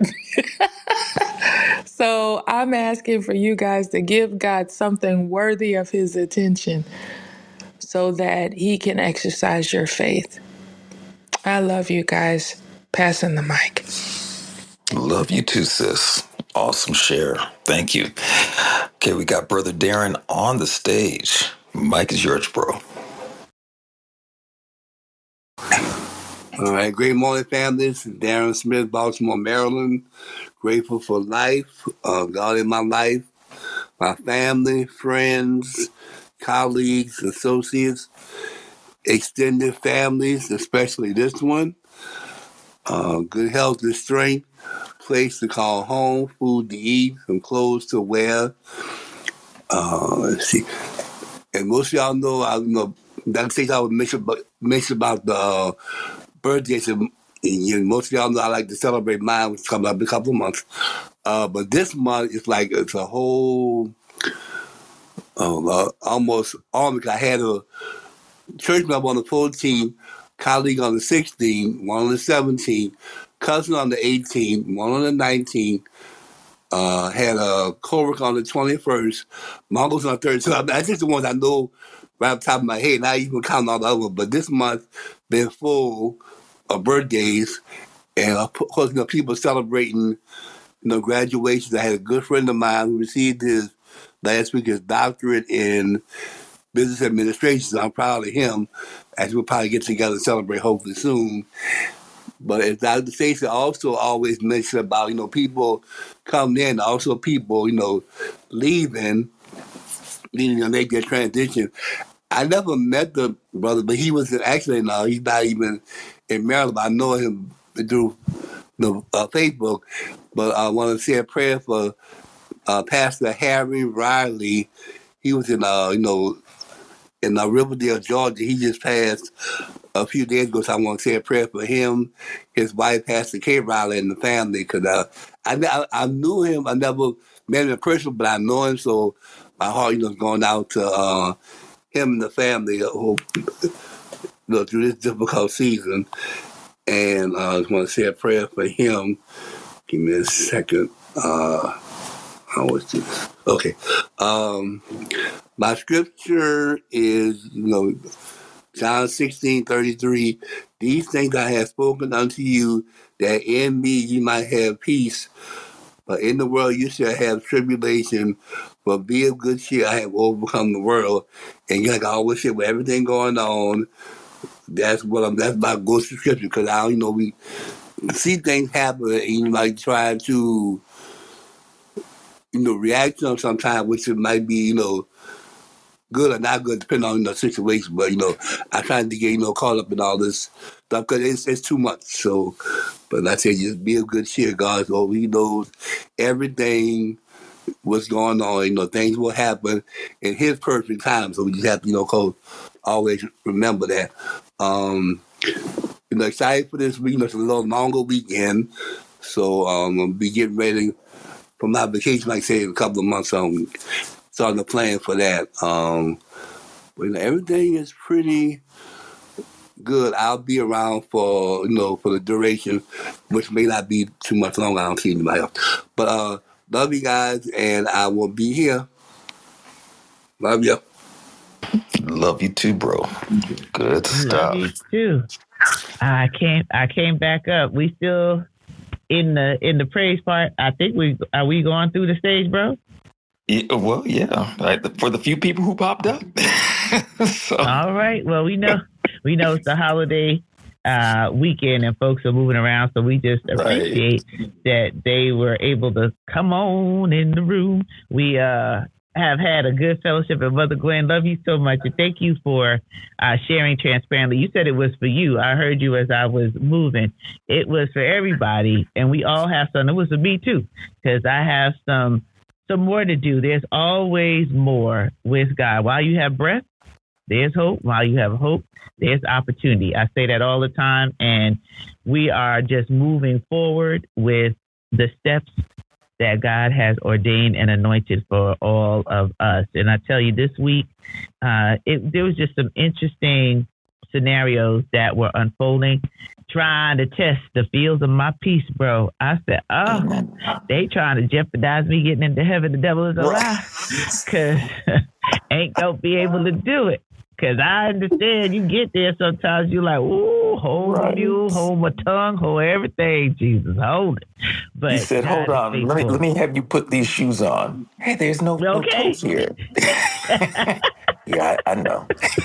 So I'm asking for you guys to give God something worthy of his attention so that he can exercise your faith. I love you guys. Passing the mic. Love you too, sis. Awesome share. Thank you. Okay, we got Brother Darren on the stage. Mike is yours, bro. All right, great morning, family. This is Darren Smith, Baltimore, Maryland. Grateful for life, God in my life, my family, friends, colleagues, associates, extended families, especially this one. Good health and strength, place to call home, food to eat, some clothes to wear. Let's see. And most of y'all know, that things I would mention about the birthdays. And most of y'all know I like to celebrate mine, which comes up in a couple of months. But this month, it's a whole, almost all, because I had a church member on the 14th, colleague on the 16th, one on the 17th, cousin on the 18th, one on the 19th, had a co-worker on the 21st, my uncle's on the 3rd. So that's just the ones I know right off the top of my head. Not even counting all the other ones. But this month been full of birthdays, and of course, people celebrating, graduations. I had a good friend of mine who received last week his doctorate in business administration. So I'm proud of him, as we'll probably get together and celebrate hopefully soon. But as Dr. Stacey also always mentioned about, people coming in, also people, leaving, needing to make their transition. I never met the brother, but he was actually, no, he's not even in Maryland, but I know him through Facebook. But I want to say a prayer for Pastor Harry Riley. He was in, in Riverdale, Georgia. He just passed a few days ago, so I want to say a prayer for him, his wife, Pastor Kay Riley, and the family. Because I knew him. I never met him in person, but I know him, so my heart, is going out to him and the family who, through this difficult season. And I just want to say a prayer for him. Give me a second. How was this? Okay. My scripture is, John 16:33. These things I have spoken unto you, that in me you might have peace. But in the world you shall have tribulation. But be of good cheer, I have overcome the world. And like I always say, with everything going on, that's my go-to scripture. Because we see things happen, and you might try to, react to them sometimes, which it might be, good or not good, depending on the situation. But I try to get caught up in all this stuff because it's too much. So, but I say just be of good cheer, God. So He knows everything what's going on. Things will happen in His perfect time. So we just have to always remember that. Excited for this week. It's a little longer weekend, so I'll be getting ready for my vacation. Like I say, in a couple of months. Starting to plan for that. But everything is pretty good. I'll be around for for the duration, which may not be too much longer. I don't see anybody else. But love you guys, and I will be here. Love you. Love you too, bro. Good stuff. Love you too. I came back up. We still in the praise part. I think are we going through the stage, bro? Yeah, well, yeah. For the few people who popped up. So. All right. Well, we know it's the holiday weekend and folks are moving around, so we just appreciate that they were able to come on in the room. We have had a good fellowship. And Mother Gwen, love you so much. And thank you for sharing transparently. You said it was for you. I heard you as I was moving. It was for everybody. And we all have some. It was for me too, because I have some more to do. There's always more with God. While you have breath, there's hope. While you have hope, there's opportunity. I say that all the time. And we are just moving forward with the steps that God has ordained and anointed for all of us. And I tell you, this week, there was just some interesting scenarios that were unfolding, trying to test the fields of my peace, bro. I said, they trying to jeopardize me getting into heaven. The devil is a lie, because ain't gonna be able to do it. Because I understand you get there sometimes, you're like, ooh, hold the mule, hold my tongue, hold everything, Jesus, hold it. But he said, hold on, let me have you put these shoes on. Hey, there's no toes here. Yeah, I know.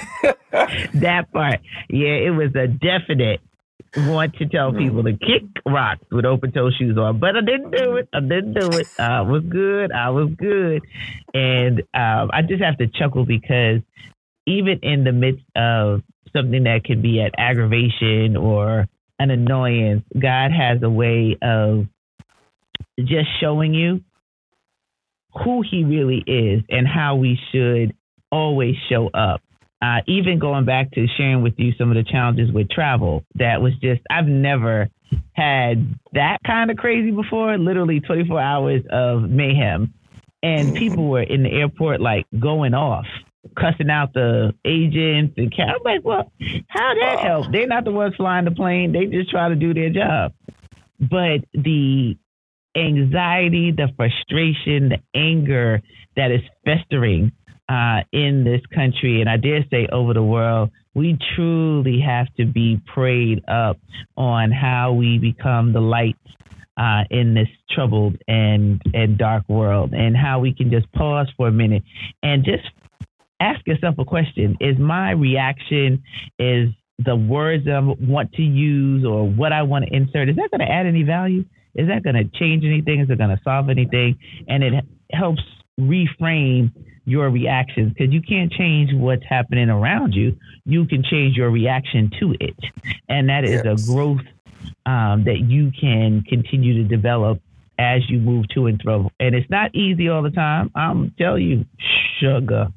That part. Yeah, it was a definite want to tell people to kick rocks with open toe shoes on. But I didn't do it. I was good. And I just have to chuckle because even in the midst of something that can be an aggravation or an annoyance, God has a way of just showing you who he really is and how we should always show up. Even going back to sharing with you some of the challenges with travel, that was just, I've never had that kind of crazy before, literally 24 hours of mayhem. And people were in the airport like going off, cussing out the agents and I'm like, well, how that help? They're not the ones flying the plane. They just try to do their job. But the anxiety, the frustration, the anger that is festering in this country, and I dare say over the world, we truly have to be prayed up on how we become the light in this troubled and dark world, and how we can just pause for a minute and just ask yourself a question. Is my reaction, is the words that I want to use or what I want to insert, is that going to add any value? Is that going to change anything? Is it going to solve anything? And it helps reframe your reactions, because you can't change what's happening around you. You can change your reaction to it. And that is a growth that you can continue to develop as you move to and fro. And it's not easy all the time. I'm telling you, sugar.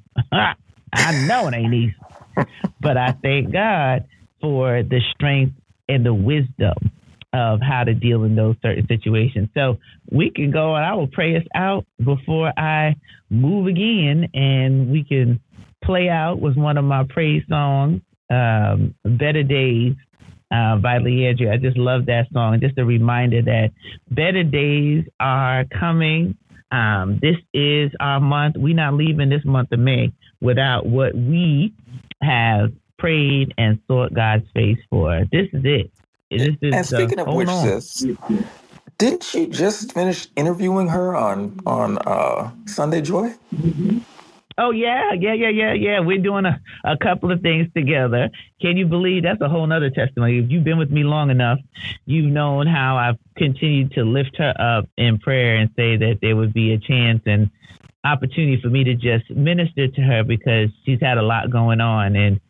I know it ain't easy. But I thank God for the strength and the wisdom of how to deal in those certain situations. So we can go, and I will pray us out before I move again, and we can play out with one of my praise songs, Better Days by Leandria. I just love that song. Just a reminder that better days are coming. This is our month. We're not leaving this month of May without what we have prayed and sought God's face for. This is it. And speaking of which, sis, didn't you just finish interviewing her on Sunday Joy? Oh, yeah. We're doing a couple of things together. Can you believe that's a whole nother testimony? If you've been with me long enough, you've known how I've continued to lift her up in prayer and say that there would be a chance and opportunity for me to just minister to her, because she's had a lot going on. And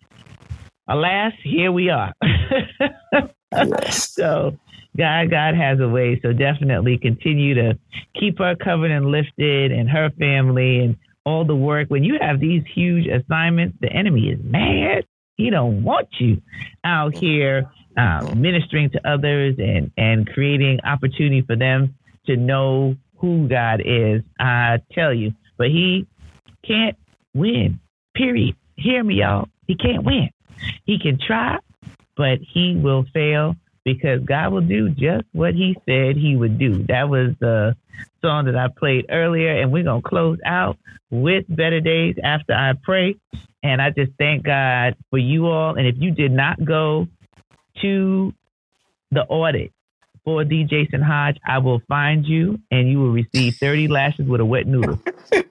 alas, here we are. So God has a way. So definitely continue to keep her covered and lifted, and her family and all the work. When you have these huge assignments, the enemy is mad. He don't want you out here ministering to others and creating opportunity for them to know who God is. I tell you, but he can't win, period. Hear me, y'all. He can't win. He can try, but he will fail, because God will do just what he said he would do. That was the song that I played earlier, and we're going to close out with Better Days after I pray. And I just thank God for you all. And if you did not go to the audit for D. Jason Hodge, I will find you, and you will receive 30 lashes with a wet noodle.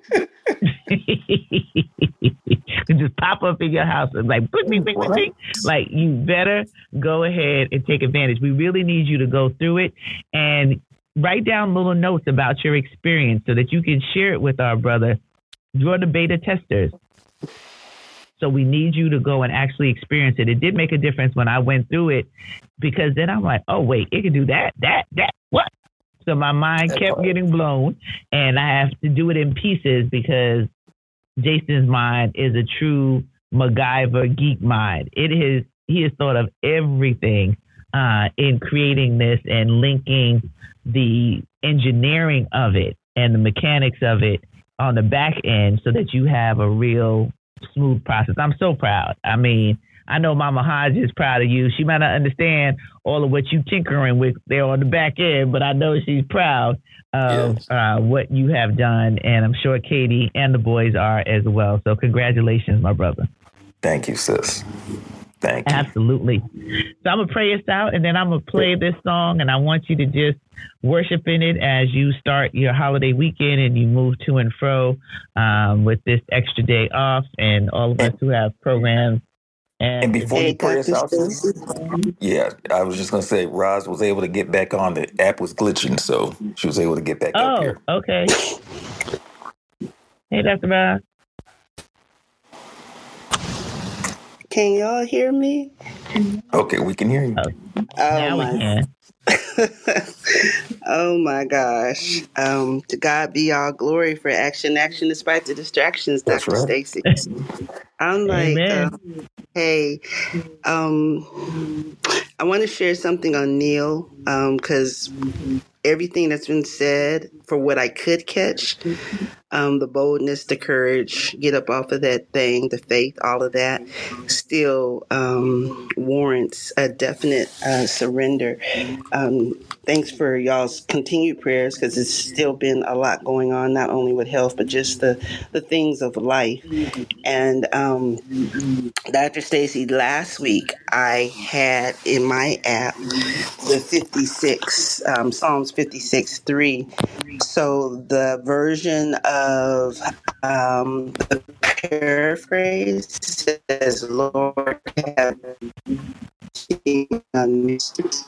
Just pop up in your house and like, bing. Like, you better go ahead and take advantage. We really need you to go through it and write down little notes about your experience so that you can share it with our brother You're the beta testers. So we need you to go and actually experience it. It did make a difference when I went through it, because then I'm like, oh, wait, it can do that, what? So my mind kept getting blown, and I have to do it in pieces because Jason's mind is a true MacGyver geek mind. He has thought of everything in creating this and linking the engineering of it and the mechanics of it on the back end so that you have a real smooth process. I'm so proud. I mean, I know Mama Hodge is proud of you. She might not understand all of what you tinkering with there on the back end, but I know she's proud of what you have done. And I'm sure Katie and the boys are as well. So congratulations, my brother. Thank you, sis. Thank you. Absolutely. So I'm going to pray us out, and then I'm going to play this song, and I want you to just worship in it as you start your holiday weekend and you move to and fro with this extra day off, and all of us who have programs. And before you pray us out, I was just going to say, Roz was able to get back on. The app was glitching, so she was able to get back up here. Oh, okay. Hey, Dr. Roz. Can y'all hear me? Okay, we can hear you. Now we can. Oh my gosh. To God be all glory for action despite the distractions, That's Dr. right. Stacy. I'm like, hey, I want to share something on Neil, because everything that's been said, for what I could catch, the boldness, the courage, get up off of that thing, the faith, all of that still warrants a definite surrender. Thanks for y'all's continued prayers, because it's still been a lot going on, not only with health, but just the things of life. And Dr. Stacy, last week I had in my app the 56, Psalms 56:3. So the version of the paraphrase says, Lord, have mercy on me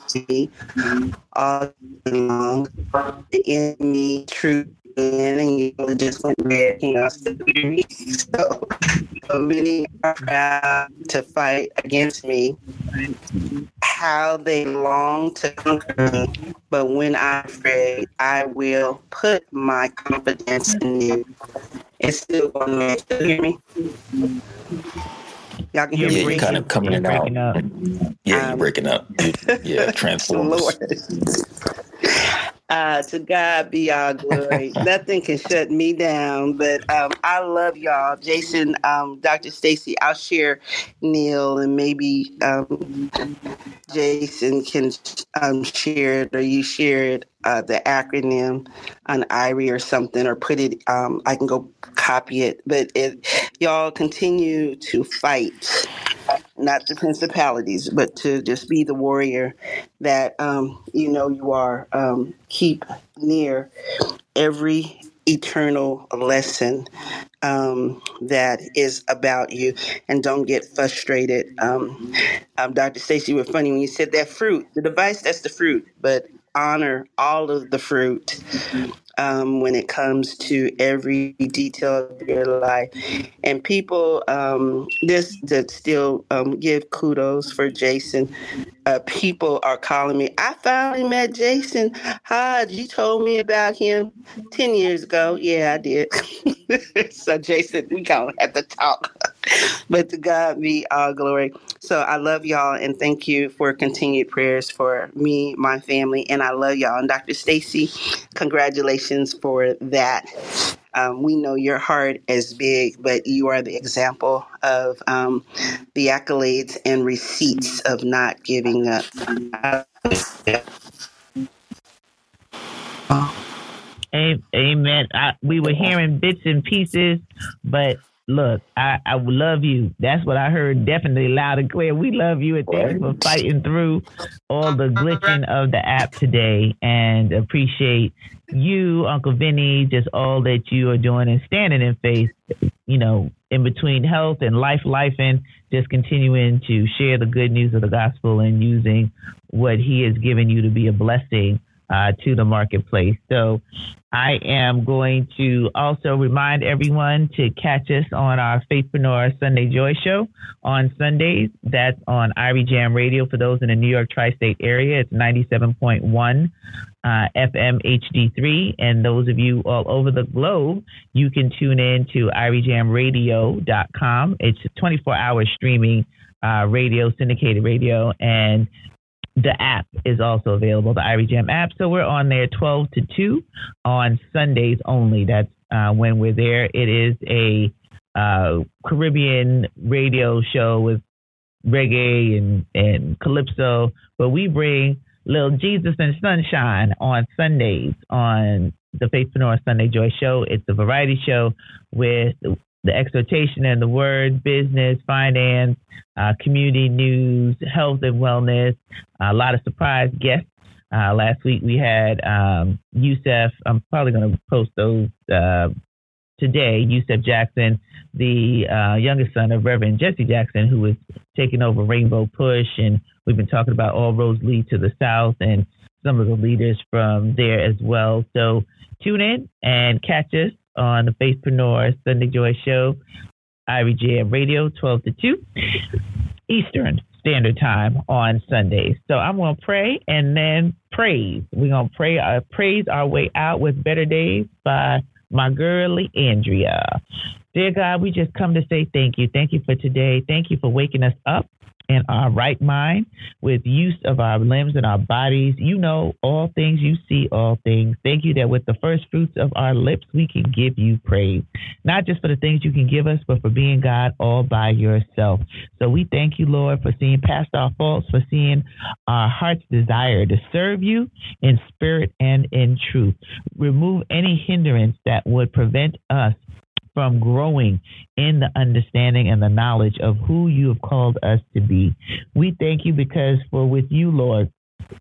all day long, in me true. And you just went red, so many are proud to fight against me, how they long to conquer me, but when I'm afraid, I will put my confidence in you. It's still going to hear me. Y'all can hear me? You're kind of coming in and out. Yeah, you're breaking up. Yeah, Transformers. Lord. To God be all glory. Nothing can shut me down, but I love y'all. Jason, Dr. Stacy, I'll share Neil, and maybe Jason can share it, or you share it, the acronym on Irie or something, or put it, I can go copy it. But y'all continue to fight, not the principalities, but to just be the warrior that you are. Keep near every eternal lesson that is about you, and don't get frustrated. Dr. Stacy, you were funny when you said that fruit. The device, that's the fruit, but honor all of the fruit when it comes to every detail of your life. And people, this that still give kudos for Jason. People are calling me. I finally met Jason Hodge. You told me about him 10 years ago. Yeah, I did. So, Jason, we gonna have to talk. But to God be all glory. So I love y'all, and thank you for continued prayers for me, my family, and I love y'all. And Dr. Stacy, congratulations for that. We know your heart is big, but you are the example of the accolades and receipts of not giving up. Amen. We were hearing bits and pieces, but look, I love you. That's what I heard, definitely loud and clear. We love you, and thank you for fighting through all the glitching of the app today, and appreciate you, Uncle Vinny, just all that you are doing and standing in faith, in between health and life, and just continuing to share the good news of the gospel and using what he has given you to be a blessing to the marketplace. So I am going to also remind everyone to catch us on our Faithpreneur Sunday Joy Show on Sundays. That's on Irie Jam Radio for those in the New York tri-state area. It's 97.1 FM HD3. And those of you all over the globe, you can tune in to IrieJamRadio.com. It's a 24-hour streaming radio, syndicated radio, and the app is also available, the Irie Jam app. So we're on there 12 to 2 on Sundays only. That's when we're there. It is a Caribbean radio show with reggae and calypso, but we bring little Jesus and sunshine on Sundays on the Faithpreneur Sunday Joy Show. It's a variety show with the exhortation and the word, business, finance, community news, health and wellness, a lot of surprise guests. Last week we had Yusef. I'm probably going to post those today. Yusef Jackson, the youngest son of Reverend Jesse Jackson, who is taking over Rainbow Push. And we've been talking about All Roads Lead to the South and some of the leaders from there as well. So tune in and catch us on the Faithpreneur Sunday Joy Show, Irie Jam Radio, 12 to 2 Eastern Standard Time on Sundays. So I'm going to pray and then praise. We're going to praise our way out with Better Days by my girlie Andrea. Dear God, we just come to say thank you. Thank you for today. Thank you for waking us up in our right mind with use of our limbs and our bodies. You know all things, you see all things. Thank you that with the first fruits of our lips, we can give you praise, not just for the things you can give us, but for being God all by yourself. So we thank you, Lord, for seeing past our faults, for seeing our heart's desire to serve you in spirit and in truth. Remove any hindrance that would prevent us from growing in the understanding and the knowledge of who you have called us to be. We thank you because for with you, Lord,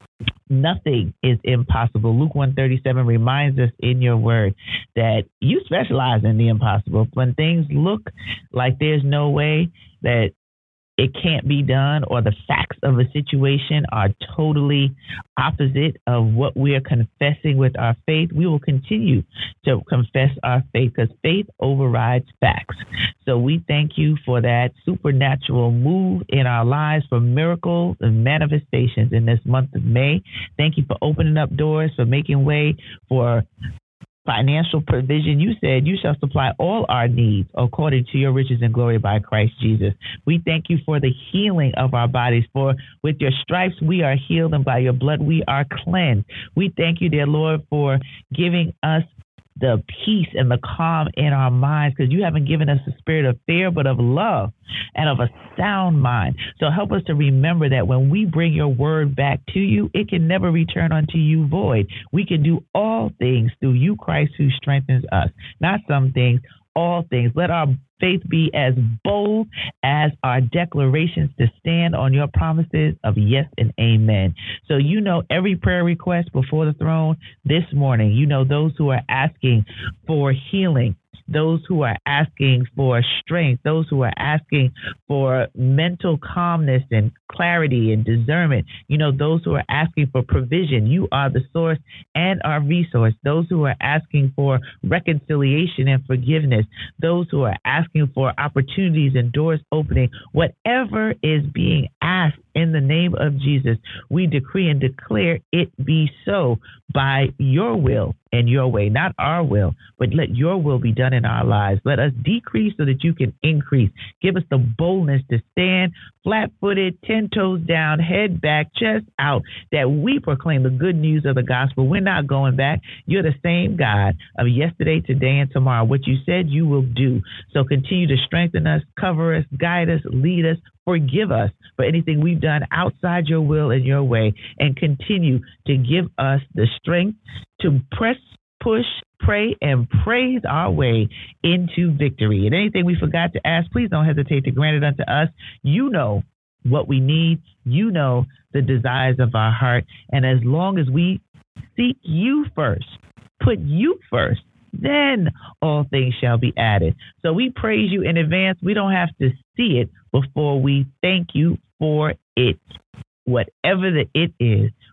nothing is impossible. Luke 1:37 reminds us in your word that you specialize in the impossible. When things look like there's no way that it can't be done, or the facts of a situation are totally opposite of what we are confessing with our faith, we will continue to confess our faith because faith overrides facts. So we thank you for that supernatural move in our lives, for miracles and manifestations in this month of May. Thank you for opening up doors, for making way for financial provision. You said you shall supply all our needs according to your riches and glory by Christ Jesus. We thank you for the healing of our bodies, for with your stripes we are healed and by your blood we are cleansed. We thank you, dear Lord, for giving us the peace and the calm in our minds, because you haven't given us a spirit of fear, but of love and of a sound mind. So help us to remember that when we bring your word back to you, it can never return unto you void. We can do all things through you, Christ, who strengthens us. Not some things, all things. Let our faith be as bold as our declarations to stand on your promises of yes and amen. So you know every prayer request before the throne this morning. You know those who are asking for healing, those who are asking for strength, those who are asking for mental calmness and clarity and discernment. You know, those who are asking for provision. You are the source and our resource. Those who are asking for reconciliation and forgiveness. Those who are asking for opportunities and doors opening. Whatever is being asked in the name of Jesus, we decree and declare it be so by your will and your way, not our will, but let your will be done in our lives. Let us decrease so that you can increase. Give us the boldness to stand flat-footed, 10 toes down, head back, chest out, that we proclaim the good news of the gospel. We're not going back. You're the same God of yesterday, today, and tomorrow. What you said you will do. So continue to strengthen us, cover us, guide us, lead us, forgive us for anything we've done outside your will and your way, and continue to give us the strength to press, push, pray, and praise our way into victory. And anything we forgot to ask, please don't hesitate to grant it unto us. You know what we need. You know the desires of our heart. And as long as we seek you first, put you first, then all things shall be added. So we praise you in advance. We don't have to see it before we thank you for it. Whatever the it is,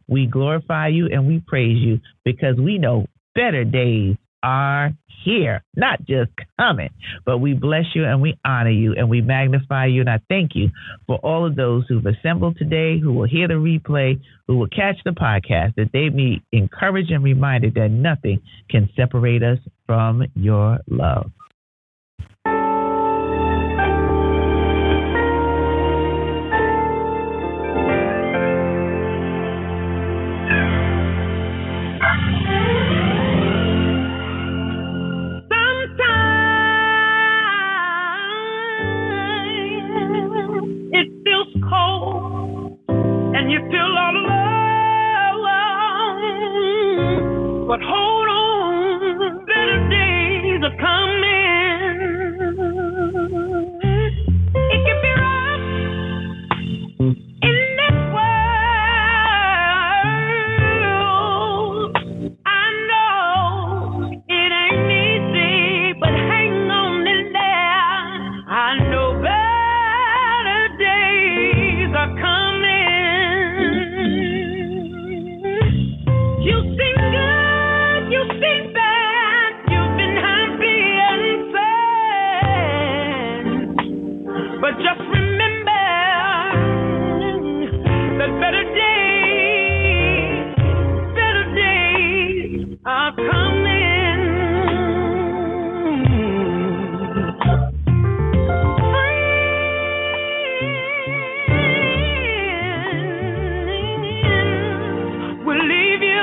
We glorify you and we praise you because we know better days are here, not just coming, but we bless you and we honor you and we magnify you. And I thank you for all of those who've assembled today, who will hear the replay, who will catch the podcast, that they be encouraged and reminded that nothing can separate us from your love. But hold on, better days are coming. It can be rough in this world. I know it ain't easy, but hang on in there. I know better days are coming. You seem good. You seem bad, you've been happy and sad. But just remember that better days are coming. Friends will leave you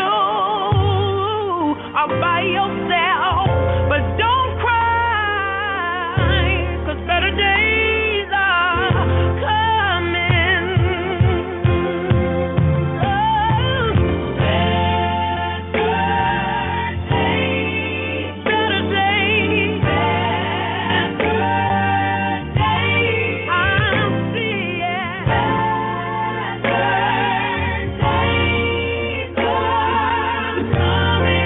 by yourself, but don't cry, 'cause better days are coming. Oh, better days, I'm seeing better days are coming.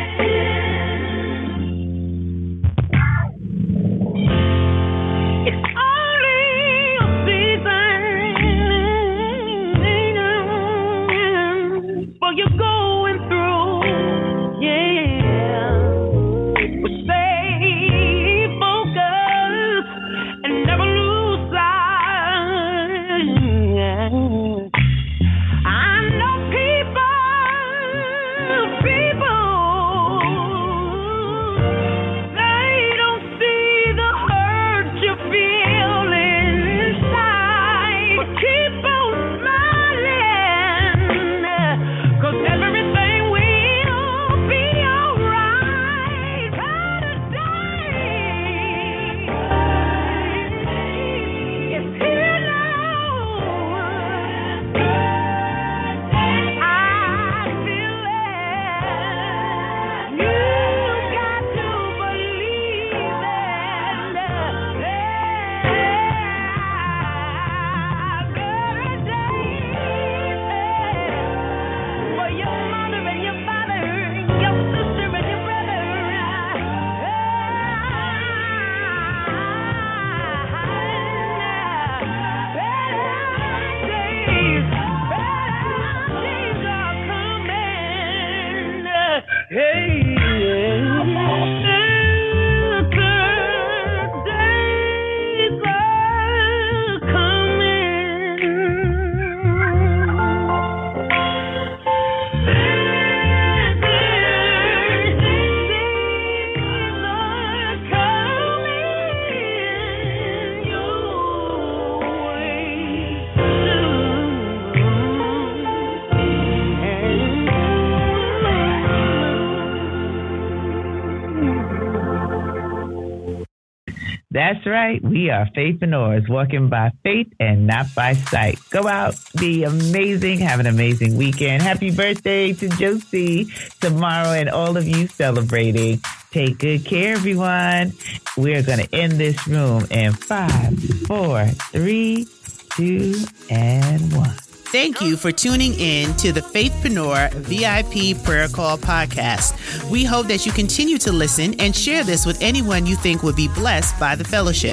That's right. We are faithpreneurs, walking by faith and not by sight. Go out, be amazing, have an amazing weekend. Happy birthday to Josie tomorrow and all of you celebrating. Take good care, everyone. We're going to end this room in 5, 4, 3, 2, and 1. Thank you for tuning in to the Faithpreneur VIP Prayer Call podcast. We hope that you continue to listen and share this with anyone you think would be blessed by the fellowship.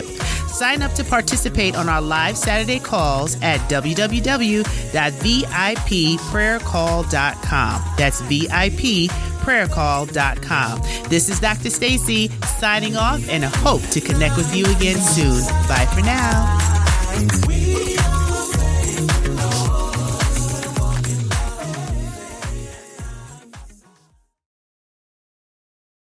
Sign up to participate on our live Saturday calls at www.vipprayercall.com. That's vipprayercall.com. This is Dr. Stacy signing off, and I hope to connect with you again soon. Bye for now.